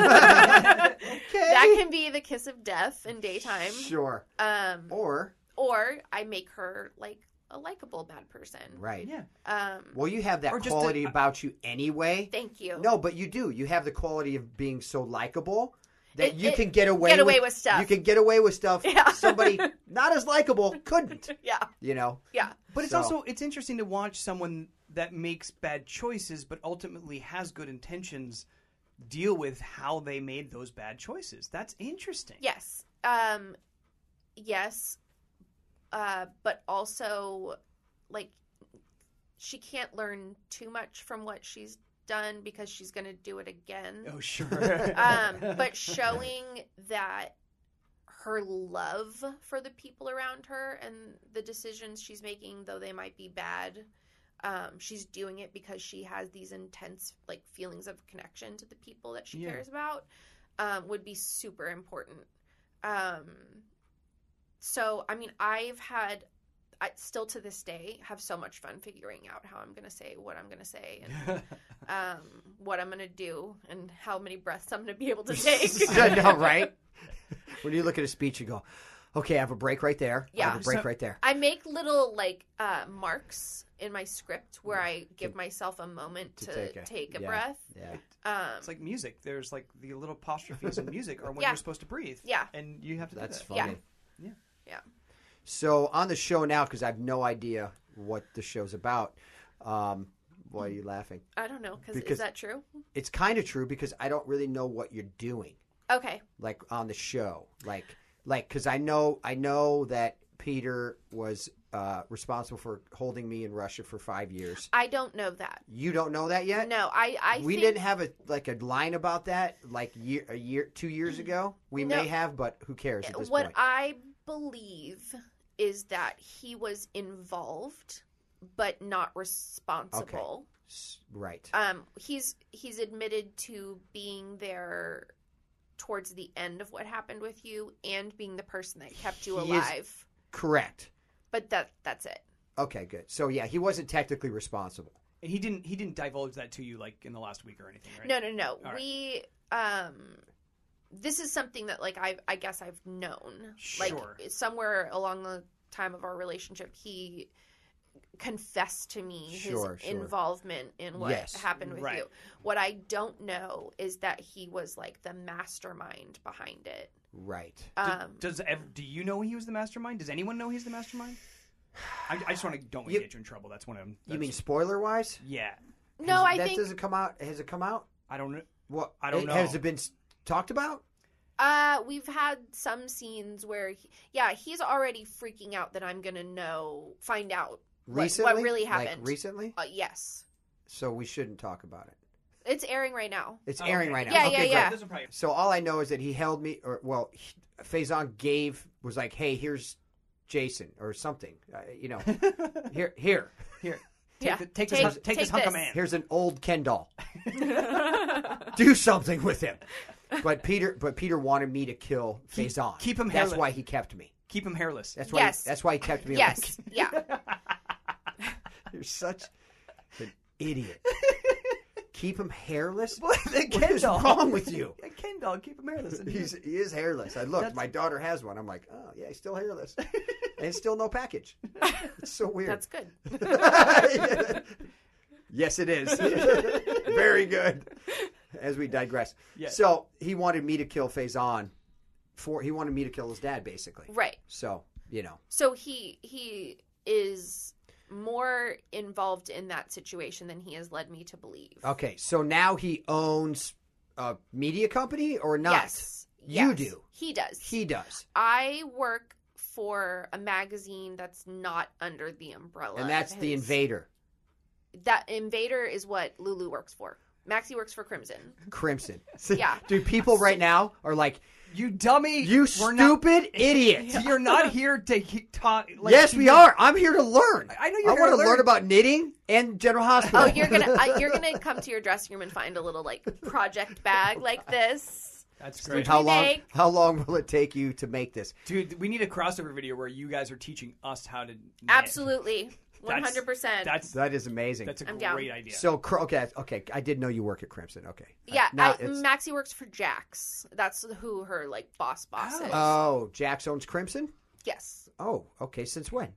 that can be the kiss of death in daytime. Sure. Or Or I make her like a likable bad person. Right. Yeah. Well, you have that Or just quality about you anyway. Thank you. No, but you do. You have the quality of being so likable that you It- can get away with stuff. You can get away with stuff Yeah. somebody not as likable couldn't. Yeah. You know. Yeah. But it's So- also it's interesting to watch someone that makes bad choices but ultimately has good intentions deal with how they made those bad choices. That's interesting. Yes. Yes. But also, like, she can't learn too much from what she's done because she's going to do it again. Oh, sure. But showing that her love for the people around her and the decisions she's making, though they might be bad, she's doing it because she has these intense like feelings of connection to the people that she cares about, would be super important. So, I mean, I still to this day have so much fun figuring out how I'm going to say what I'm going to say and what I'm going to do and how many breaths I'm going to be able to take. I know, right? When you look at a speech, you go, "Okay, I have a break right there. I Yeah. have a break right there." I make little like marks in my script where I give myself a moment to take a breath. Yeah. It's like music. There's like the little apostrophes in music are when Yeah. you're supposed to breathe. Yeah. And you have to That's do that. funny. Yeah. So on the show now, because I have no idea what the show's about. Why are you laughing? I don't know, Because- is that true? It's kind of true because I don't really know what you're doing, Okay. like on the show, like because I know that Peter was responsible for holding me in Russia for 5 years. I don't know that. You don't know that yet? No, I We think, didn't have a line about that like 2 years ago. We No. may have, but who cares at this what point? I believe is that he was involved but not responsible. Right. He's admitted to being there towards the end of what happened with you and being the person that kept you He is- alive. Correct. But that's it. Okay, good. So yeah, he wasn't technically responsible. And he didn't divulge that to you like in the last week or anything, right? No. All right. We this is something that like I guess I've known. Sure. Like somewhere along the time of our relationship he confessed to me Sure, his involvement in what Yes. happened with Right. you. What I don't know is that he was like the mastermind behind it. Right. Do you know he was the mastermind? Does anyone know he's the mastermind? I just want to don't want to get you in trouble. That's one of them. You mean spoiler wise? Yeah. No, I that think doesn't come out. Has it come out? I don't know. What? I don't know. Has it been talked about? we've had some scenes where he's already freaking out that I'm going to find out Recently? what really Like happened. recently? Yes. So we shouldn't talk about it. It's airing right now. It's Oh, airing okay. right now. Yeah, okay, yeah. great. Doesn't probably- So all I know is that he held me, Faison was like, "Hey, here's Jason," or something. Here. Here. Yeah. Take this hunk of this. man. Here's an old Ken doll. Do something with him. But Peter wanted me to kill Faison. keep him That's hairless. why he kept me. Keep him hairless. That's why. Yes. That's why he kept me. Yes. Yeah. You're such an idiot. Keep him hairless. What is wrong with you? A Ken doll. Keep him hairless. He is hairless. I looked. My daughter has one. I'm like, oh yeah, he's still hairless, and it's still no package. It's so weird. That's good. Yes, it is. Very good. As we digress. Yeah. So he wanted me to kill Faison. He wanted me to kill his dad, basically. Right. So So he is more involved in that situation than he has led me to believe. Okay. So now he owns a media company or not? Yes. You Yes. do. He does. He does. I work for a magazine that's not under the umbrella. And that's of the his. Invader. That Invader is what Lulu works for. Maxie works for Crimson. Crimson. Yeah. Dude, people right now are like, You dummy. you We're not- stupid idiot. You're not here to talk. Like, Yes, we are. I'm here to learn. I know you're I here want to to learn learn. about knitting and General Hospital. Oh, you're gonna come to your dressing room and find a little like project bag like this. That's Which great. we make. How long will it take you to make this? Dude, we need a crossover video where you guys are teaching us how to knit. Absolutely, That's- 100%. That is amazing. That's a I'm down. great idea. So okay. I did know you work at Crimson. Okay. Yeah, Now it's- Maxie works for Jax. That's who her like boss is. Oh, Jax owns Crimson. Yes. Oh, okay. Since when?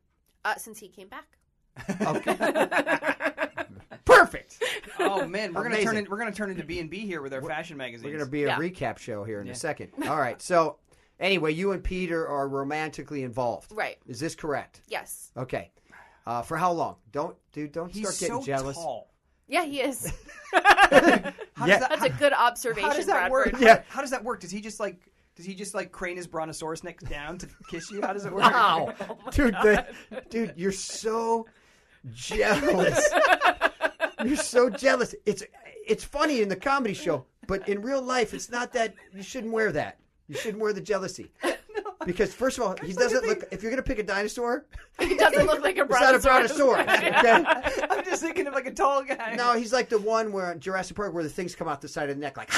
Since he came back. Okay. Perfect. Oh man, we're Amazing. gonna turn into B&B here with our fashion magazines. We're going to be a Yeah. recap show here in Yeah. a second. All right. So, anyway, you and Peter are romantically involved. Right. Is this correct? Yes. Okay. For how long? Don't He's start getting so jealous. tall. Yeah, he is. How Yeah. That's a good observation, How does that Bradford. work? Yeah. How does that work? Does he just like crane his brontosaurus neck down to kiss you? How does it work? Wow. Dude, you're so jealous. You're so jealous. It's funny in the comedy show, but in real life, it's not that. You shouldn't wear that. You shouldn't wear the jealousy. Because first of all, he doesn't look. If you're gonna pick a dinosaur, He doesn't look like a it's not a brontosaurus. brontosaurus. Okay. I'm just thinking of like a tall guy. No, he's like the one where in Jurassic Park where the things come out the side of the neck like.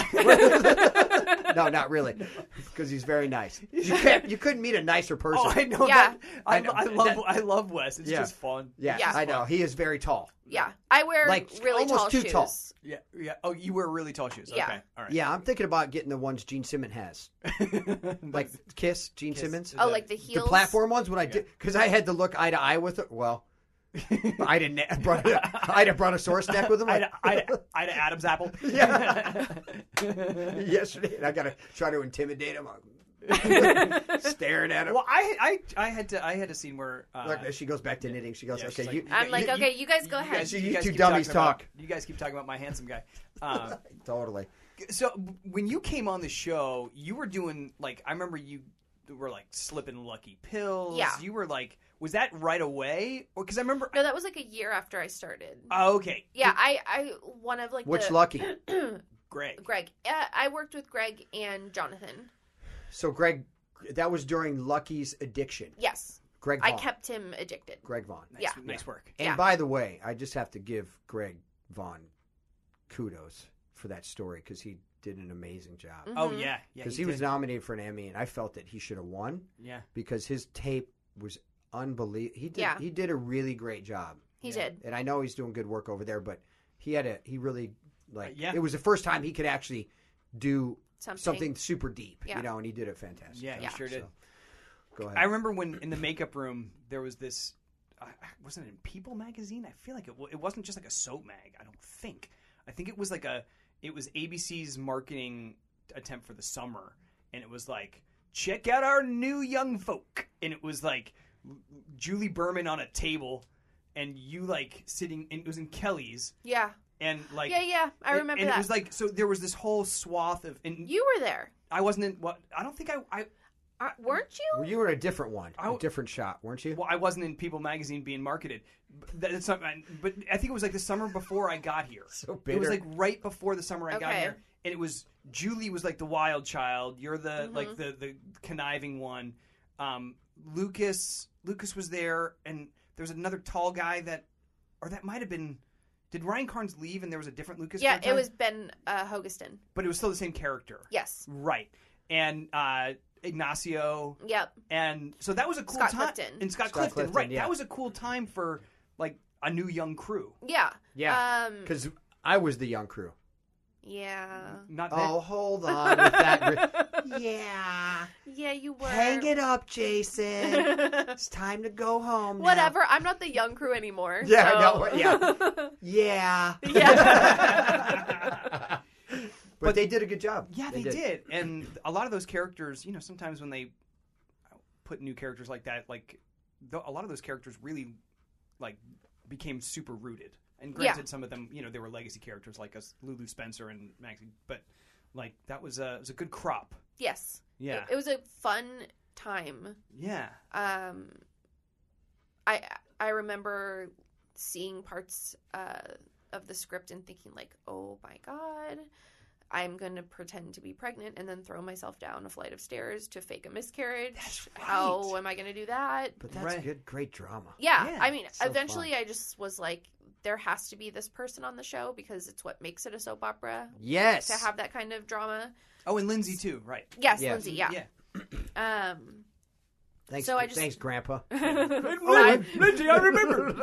No, not really, because he's very nice. You couldn't meet a nicer person. Oh, I know Yeah. that. I know. I love Wes. It's Yeah. just fun. Yeah, Yeah. I know. He is very tall. Yeah. I wear Like, really almost tall too shoes. tall. Yeah, yeah. Oh, you wear really tall shoes. Yeah. Okay, all right. Yeah, I'm thinking about getting the ones Gene Simmons has, like Kiss, Gene Simmons. Oh, like the The heels? platform ones when I did, because I had to look eye to eye with it. Well, I didn't. I had a brontosaurus neck with him. I'd Adam's apple. Yeah. Yesterday, and I got to try to intimidate him. Staring at him. Well, I had a scene where Look, she goes back to knitting. She goes, yeah, okay, she's you. I'm like, okay, you guys go ahead. You two keep dummies talking about- talk. You guys keep talking about my handsome guy. Totally. So when you came on the show, you were doing like I remember you were like slipping lucky pills. Yeah. You were like, was that right away? Or because I remember. No, that was like a year after I started. Oh, okay. Yeah, I one of like Which the lucky? Greg. Greg. I worked with Greg and Jonathan. So Greg, that was during Lucky's addiction. Yes, Greg I Vaughn. kept him addicted. Greg Vaughn. Nice, Yeah. nice work. And Yeah. by the way, I just have to give Greg Vaughn kudos for that story because he did an amazing job. Oh Mhm. yeah, yeah. Because he was nominated for an Emmy, and I felt that he should have won Yeah. because his tape was unbelievable. Yeah. He did a really great job, He Yeah. did. and I know he's doing good work over there. But he really like Yeah. it was the first time he could actually do Something. something super deep, Yeah. and he did it fantastic. Yeah, he Yeah. sure did. So, go ahead. I remember when in the makeup room there was this. Wasn't it in People magazine? I feel like it wasn't just like a soap mag. I don't think. I think it was like it was ABC's marketing attempt for the summer, and it was like, check out our new young folk, and it was like Julie Berman on a table, and you like sitting. And it was in Kelly's, Yeah. and like Yeah. I remember and that. it was like so there was this whole swath of. And You were there, I wasn't in what I don't think I weren't you? Well, you were in a different one, I- a different shot, weren't you? Well, I wasn't in People magazine being marketed, that's not. But I think it was like the summer before I got here. So It bitter. was like right before the summer I got Okay. here, and it was Julie was like the wild child. You're the Mm-hmm. like the conniving one. Lucas was there, and there was another tall guy that might have been. Did Ryan Carnes leave, and there was a different Lucas? Yeah, for a it time? was Ben Hogeston. but it was still the same character. Yes. Right, and Ignacio. Yep. And so that was a cool Scott time. Clifton. And Scott Scott Clifton, Clifton, right. yeah. That was a cool time for, like, a new young crew. Yeah. Yeah. Because I was the young crew. Yeah. Not that. Oh, hold on with that. Yeah. Yeah, you were. Hang it up, Jason. It's time to go home now. Whatever. I'm not the young crew anymore. Yeah, so. no, yeah. Yeah. Yeah. But they did a good job. Yeah, they did. And a lot of those characters, sometimes when they put new characters like that, like, a lot of those characters really, like, became super rooted. And granted, some of them, they were legacy characters like Lulu Spencer and Maxie, but, like, that was a good crop. Yes. Yeah. It was a fun time. Yeah. I remember seeing parts of the script and thinking like, oh my God, I'm going to pretend to be pregnant and then throw myself down a flight of stairs to fake a miscarriage. That's right. How am I going to do that? But that's Right. good, great drama. Yeah. Yeah, I mean, so eventually fun. I just was like, there has to be this person on the show because it's what makes it a soap opera Yes. to have that kind of drama. Oh, and Lindsay, too, right. Yes, Yes. Lindsay, yeah. Thanks, So I just- thanks, Grandpa. Lindsay, I remember.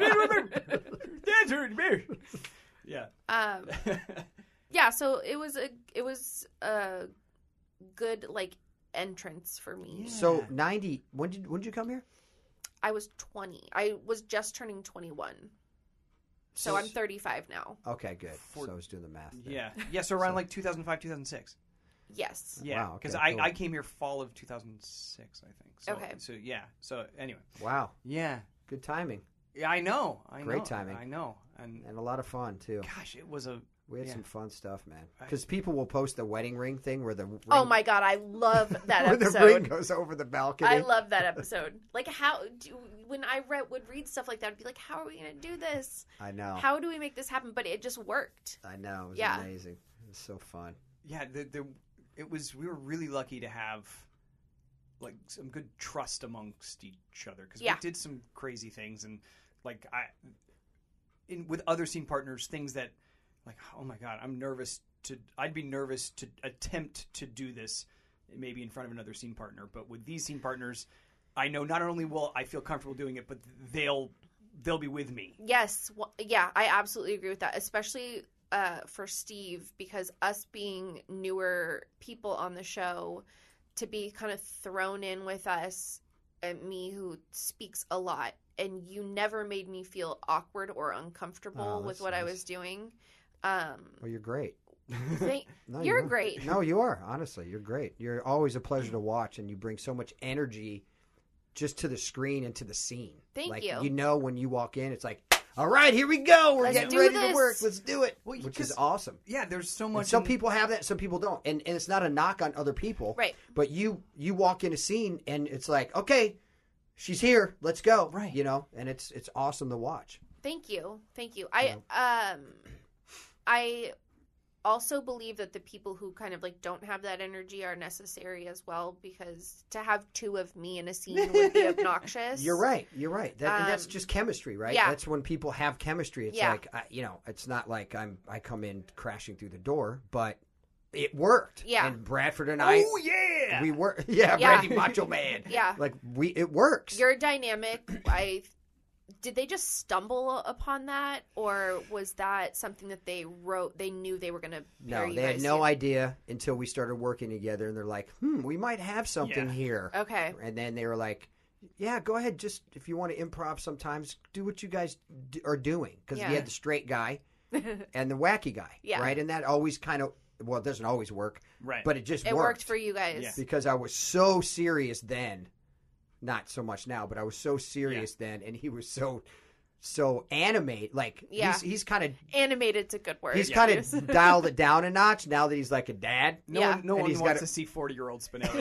Yeah. Yeah, so it was a good like entrance for me. Yeah. So 90. When did you come here? I was 20. I was just turning 21. So I'm 35 now. Okay, good. So I was doing the math there. Yeah. So around like 2005, 2006. Yes. Yeah, Wow, okay, because cool. I came here fall of 2006, I think. So, Okay. So yeah. So anyway. Wow. Yeah. Good timing. Yeah, I know. Great timing. I know. And And a lot of fun, too. gosh, it was a. We had yeah. some fun stuff, man. Because people will post the wedding ring thing where the ring, Oh my God, I love that where the episode. ring goes over the balcony. I love that episode. Like, when I would read stuff like that, I'd be like, how are we going to do this? I know. How do we make this happen? But it just worked. I know. It was Yeah. amazing. It was so fun. Yeah, it was. We were really lucky to have like some good trust amongst each other because Yeah. we did some crazy things and like with other scene partners, things that like, oh my God, I'd be nervous to attempt to do this maybe in front of another scene partner, but with these scene partners, I know not only will I feel comfortable doing it, but they'll be with me. Yes. Well, yeah, I absolutely agree with that, especially for Steve, because us being newer people on the show, to be kind of thrown in with us and me who speaks a lot, and you never made me feel awkward or uncomfortable with that's what I nice. was doing. Well, you're great. No, You're you are. great. No, you are. Honestly, you're great. You're always a pleasure to watch, and you bring so much energy just to the screen and to the scene. Thank you. You know, when you walk in, it's like, all right, here we go. We're Let's getting do ready to this. work. Let's do it. Well, Which is 'cause- awesome. Yeah, there's so And much. some people have that, some people don't, and it's not a knock on other people. Right. But you walk in a scene, and it's like, okay, she's here. Let's go. Right. You know, and it's awesome to watch. Thank you. I also believe that the people who kind of like don't have that energy are necessary as well, because to have two of me in a scene would be obnoxious. You're right. You're right. And that's just chemistry, right? yeah. That's when people have chemistry. It's Yeah. like, it's not like I come in crashing through the door, but it worked. Yeah. And Bradford and I, Oh yeah. we were, yeah, Yeah. Brandy Macho Man. Yeah. Like it works. Your dynamic, did they just stumble upon that, or was that something that they wrote? They knew they were going to pair No, you they had guys no together? idea until we started working together, and they're like, we might have something Yeah. here. Okay. And then they were like, yeah, go ahead. Just if you want to improv sometimes, do what you guys are doing. Because Yeah. we had the straight guy and the wacky guy. Yeah. Right? And that always kind of, well, it doesn't always work. Right. But it just It worked for you guys. Yeah. because I was so serious then. Not so much now, but I was so serious then, and he was so animate. Like Yeah. he's kind of Animated's a good word. he's to kind use. of dialed it down a notch now that he's like a dad. No Yeah. one, no And one he's wants got to a- see 40-year-old Spinelli.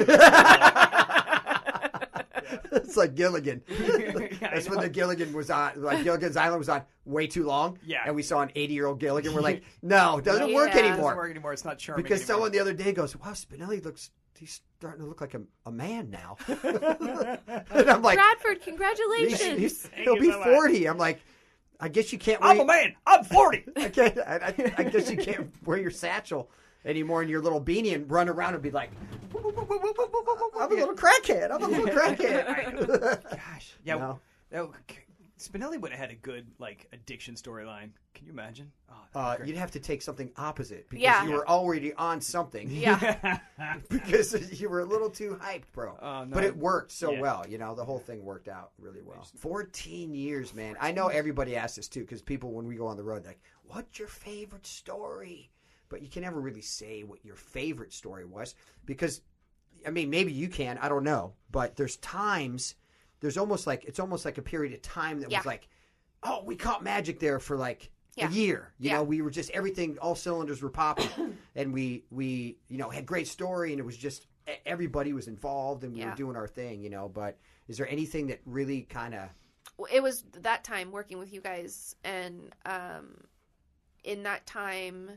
It's like Gilligan. I That's when know. the Gilligan was on. Like Gilligan's Island was on way too long. Yeah. And we saw an 80-year-old Gilligan. We're like, no, it doesn't work Yeah. It doesn't anymore. work anymore. It's not charming Because anymore. someone the other day goes, wow, Spinelli he's starting to look like a man now. And I'm like, Bradford, congratulations. he'll be 40. I'm like, I guess you can't I'm a wait. man. I'm 40. I guess you can't wear your satchel anymore in your little beanie and run around and be like, I'm a little crackhead. I'm a little crackhead. Gosh. Yeah. No. Spinelli would have had a good like addiction storyline. Can you imagine? Oh, that'd be great. You'd have to take something opposite because Yeah. you were already on something. Yeah. Because you were a little too hyped, bro. Oh, no. But it worked so Yeah. well. You know, the whole thing worked out really well. 14 years, man. I know everybody asks this too because people, when we go on the road, they're like, what's your favorite story? But you can never really say what your favorite story was because, I mean, maybe you can. I don't know. But there's times, it's almost like a period of time that Yeah. was like, oh, we caught magic there for like Yeah. a year. You Yeah. know, we were just everything, all cylinders were popping, and we had great story, and it was just everybody was involved, and we Yeah. were doing our thing. You know, but is there anything that really kind of It was that time working with you guys, and in that time,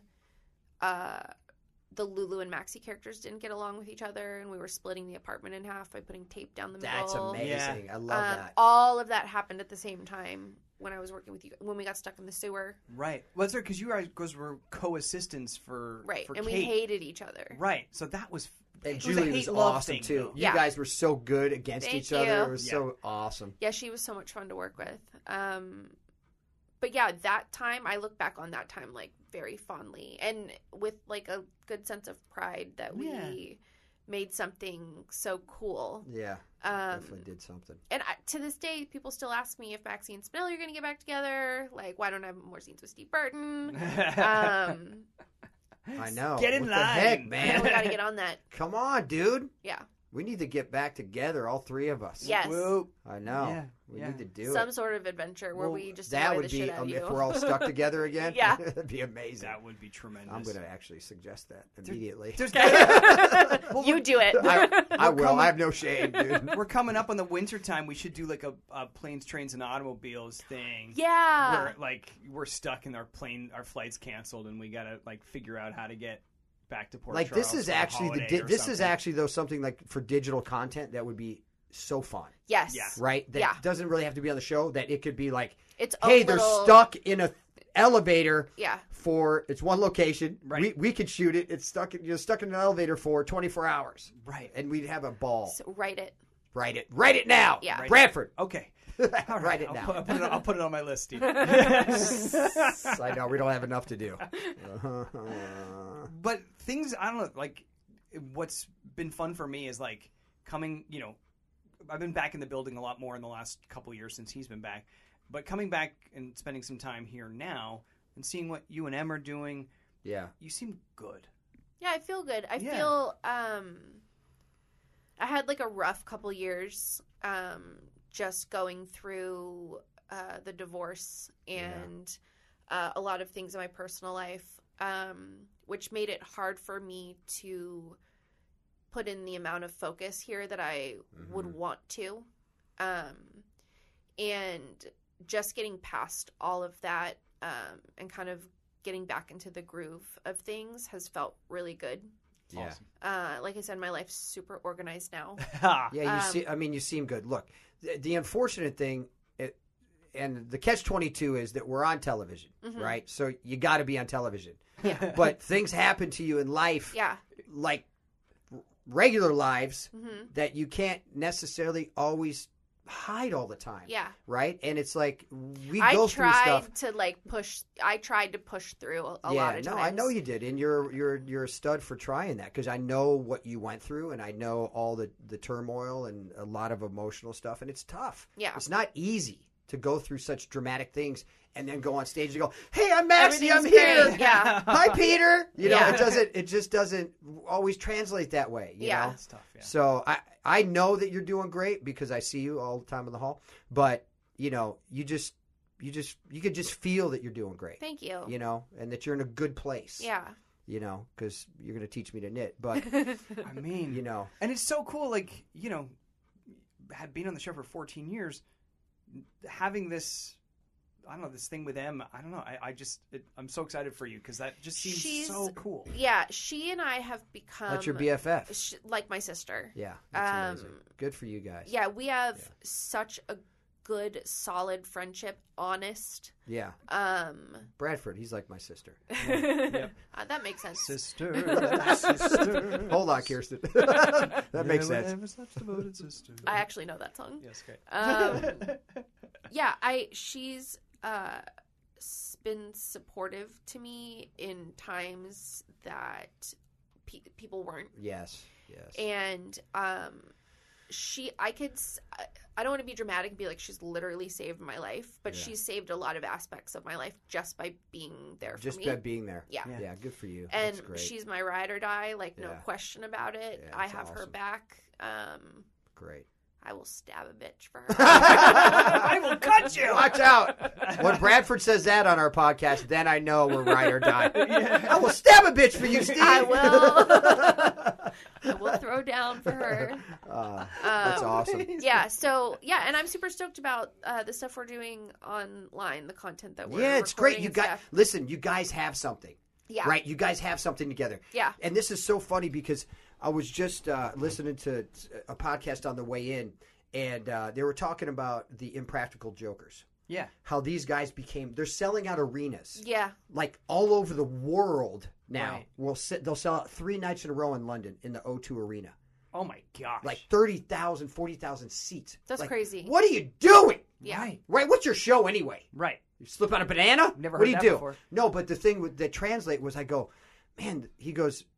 the Lulu and Maxie characters didn't get along with each other, and we were splitting the apartment in half by putting tape down the that's middle. amazing? I love that. All of that happened at the same time when I was working with you. When we got stuck in the sewer, Right. Was there because you guys were co-assistants for right, for and Kate. we hated each other. Right. So that was. And it was a Julie was hate-love awesome thing, too. though. You Yeah. guys were so good against Thank each other. you. It was Yeah. so awesome. Yeah, she was so much fun to work with. But yeah, that time, I look back on that time like very fondly and with like a good sense of pride that we Yeah. made something so cool. Yeah, definitely did something. And to this day, people still ask me if Maxie and Spinelli are going to get back together. Like, why don't I have more scenes with Steve Burton? I know. Get in what line. the heck, man? We got to get on that. Come on, dude. Yeah. We need to get back together, all three of us. Yes. Whoop. I know. Yeah, We yeah. need to do Some it. sort of adventure where Well, we just that annoy would the shit be out of you. if we're all stuck together again. Yeah. That'd be amazing. That would be tremendous. I'm going to actually suggest that immediately. There's You do it. I will. I have no shame, dude. We're coming up on the winter time. We should do like a planes, trains, and automobiles thing. Yeah. Where like we're stuck and our flight's canceled, and we gotta like figure out how to get back to Port Like Charles this is for a actually holiday or this is something. actually though something like for digital content that would be so fun, Yes. Yeah. right? That Yeah. doesn't really have to be on the show. That it could be like, It's hey, a they're little... stuck in a elevator. Yeah. For it's one location. Right. We could shoot it. It's stuck. You're stuck in an elevator for 24 hours. Right. And we'd have a ball. So write it. Write it now. Yeah. Bradford. Okay. Write it I'll now. I'll put it on my list, Steve. I know we don't have enough to do. But things, I don't know, like what's been fun for me is like coming, I've been back in the building a lot more in the last couple years since he's been back, but coming back and spending some time here now and seeing what you and Em are doing, Yeah. you seem good. Yeah, I feel good. I Yeah. feel I had like a rough couple years just going through the divorce and a lot of things in my personal life, which made it hard for me to put in the amount of focus here that I would want to. And just getting past all of that and kind of getting back into the groove of things has felt really good. Yeah. Like I said, my life's super organized now. Yeah, you seem good. Look, the unfortunate thing, and the catch-22 is that we're on television, right? So you got to be on television. Yeah. But things happen to you in life, Yeah. like regular lives, Mm-hmm. that you can't necessarily always hide all the time. Yeah. Right? And it's like we I go through tried stuff. to like push. I tried to push through a lot of times. I know you did, and you're a stud for trying that because I know what you went through, and I know all the turmoil and a lot of emotional stuff, and it's tough. Yeah. It's not easy to go through such dramatic things and then go on stage and go, "Hey, I'm Maxie, I'm Everything's here. great. Yeah. Hi, Peter." You know, Yeah. it just doesn't always translate that way. You Yeah. know? It's tough, yeah. So I know that you're doing great because I see you all the time in the hall, but you could just feel that you're doing great. Thank you. You know, and that you're in a good place. Yeah. You know, because you're going to teach me to knit, but I mean, you know, and it's so cool, like, had been on the show for 14 years, having this, I don't know, this thing with Em, I don't know, I'm so excited for you because that just seems She's- so cool. Yeah. She and I have become that's your BFF. like my sister. Yeah, that's amazing. Good for you guys. Yeah, we have such a good, solid friendship. Honest. Yeah. Bradford, he's like my sister. That makes sense. Sister. Hold on, Kirsten. That makes sense. I actually know that song. Yes, great. Yeah, she's been supportive to me in times that people weren't. Yes. And I don't want to be dramatic and be like she's literally saved my life, but she's saved a lot of aspects of my life just by being there for me. Just by being there. Yeah. Yeah, good for you. And That's great. she's my ride or die, like no Yeah. question about it. Yeah, I that's have her awesome. back. Great. I will stab a bitch for her. I will cut you. Watch out. When Bradford says that on our podcast, then I know we're ride or die. I will stab a bitch for you, Steve. I will. I will throw down for her. That's awesome. Yeah. So yeah, and I'm super stoked about the stuff we're doing online, the content that we're Yeah, it's great. recording You and guys, stuff. listen, you guys have something. Yeah. Right? You guys have something together. Yeah. And this is so funny because I was just listening to a podcast on the way in, and they were talking about the Impractical Jokers. Yeah. How these guys they're selling out arenas. Yeah. Like all over the world now. Right. They'll sell out 3 nights in a row in London in the O2 Arena. Oh my gosh. Like 30,000, 40,000 seats. That's Like, crazy. What are you doing? Yeah. Right? What's your show anyway? Right. You slip on a banana? Never What do heard you that do? before. No, but the thing that translate was I go, man, he goes,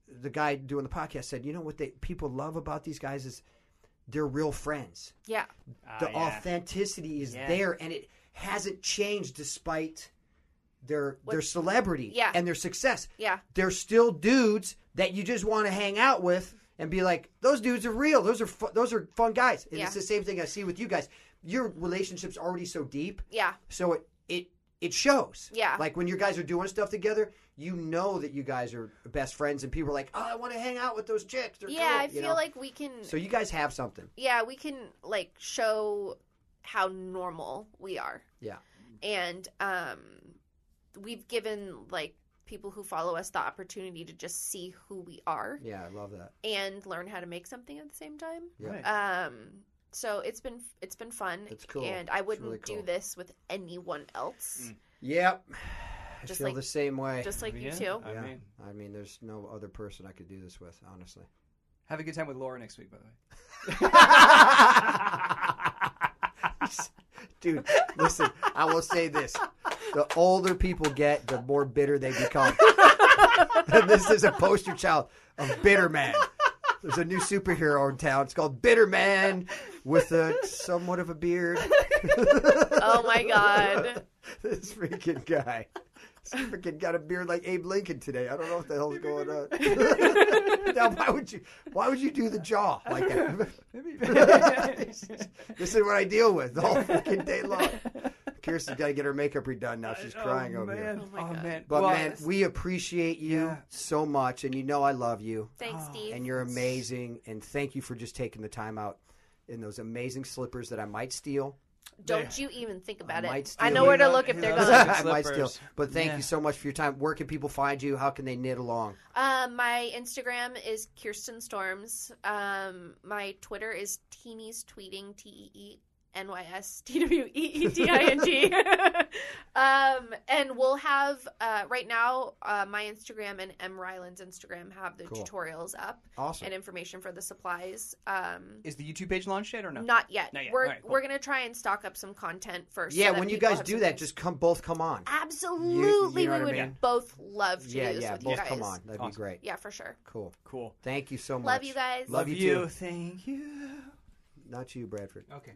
the guy doing the podcast said, you know what people love about these guys is they're real friends. Yeah. The authenticity is there, and it hasn't changed despite their celebrity and their success. Yeah. They're still dudes that you just want to hang out with and be like, those dudes are real. Those are fun guys. And it's the same thing I see with you guys. Your relationship's already so deep. Yeah. So it shows. Yeah. Like when you guys are doing stuff together, you know that you guys are best friends, and people are like, oh, I want to hang out with those chicks. They're cool, I feel like we can. So you guys have something. Yeah, we can like show how normal we are. Yeah. And we've given like people who follow us the opportunity to just see who we are. Yeah, I love that. And learn how to make something at the same time. Yeah. So it's been fun. It's cool. And I wouldn't really cool. do this with anyone else. Yep. I Just feel like- the same way. Just like you Yeah. too. Yeah. I mean, there's no other person I could do this with, honestly. Have a good time with Laura next week, by the way. Dude, listen, I will say this. The older people get, the more bitter they become. And this is a poster child of Bitter Man. There's a new superhero in town. It's called Bitter Man with somewhat of a beard. Oh my God. This freaking guy. He's freaking got a beard like Abe Lincoln today. I don't know what the hell's going on. Now, why would you do the jaw like that? This is what I deal with all freaking day long. Kirsten's got to get her makeup redone now. She's crying over here. Oh, man. But Well, man, we appreciate you so much, and you know I love you. Thanks, Steve. And you're amazing, and thank you for just taking the time out in those amazing slippers that I might steal. Don't you even think about might it. steal I know where to them. look if they're Those gone. are I might steal. slippers. But thank you so much for your time. Where can people find you? How can they knit along? My Instagram is Kirsten Storms. My Twitter is Teeny's Tweeting, TEENYSTWEETING. And we'll have right now my Instagram and M. Ryland's Instagram have the tutorials up Awesome. and information for the supplies. Is the YouTube page launched yet or no? Not yet. Not yet. We're All right, cool. we're gonna try and stock up some content first. Yeah, so that when you people guys have do some that, things- just both come on. absolutely, You know we what I would mean? both love to do this Yeah, with you both guys. come on. That'd Awesome. be great. Yeah, for sure. Cool. Cool. Thank you so much. Love you guys. Love you too. Thank you. Not you, Bradford. Okay.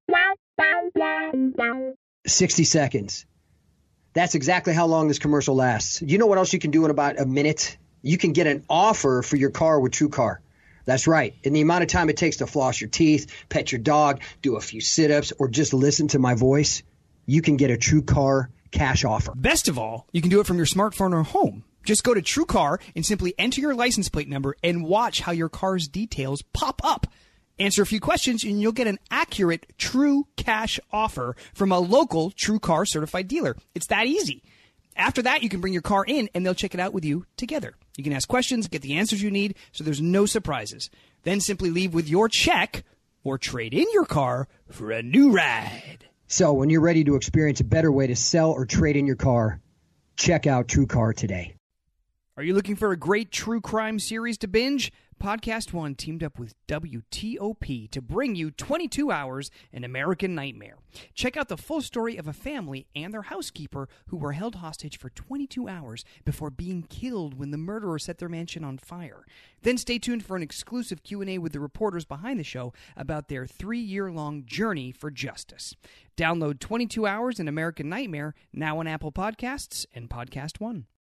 60 seconds. That's exactly how long this commercial lasts. You know what else you can do in about a minute? You can get an offer for your car with TrueCar. That's right. In the amount of time it takes to floss your teeth, pet your dog, do a few sit-ups, or just listen to my voice, you can get a TrueCar cash offer. Best of all, you can do it from your smartphone or home. Just go to TrueCar and simply enter your license plate number and watch how your car's details pop up. Answer a few questions and you'll get an accurate true cash offer from a local TrueCar certified dealer. It's that easy. After that, you can bring your car in and they'll check it out with you together. You can ask questions, get the answers you need, so there's no surprises. Then simply leave with your check or trade in your car for a new ride. So when you're ready to experience a better way to sell or trade in your car, check out TrueCar today. Are you looking for a great true crime series to binge? Podcast One teamed up with WTOP to bring you 22 Hours, An American Nightmare. Check out the full story of a family and their housekeeper who were held hostage for 22 hours before being killed when the murderer set their mansion on fire. Then stay tuned for an exclusive Q&A with the reporters behind the show about their 3-year-long journey for justice. Download 22 Hours, An American Nightmare now on Apple Podcasts and Podcast One.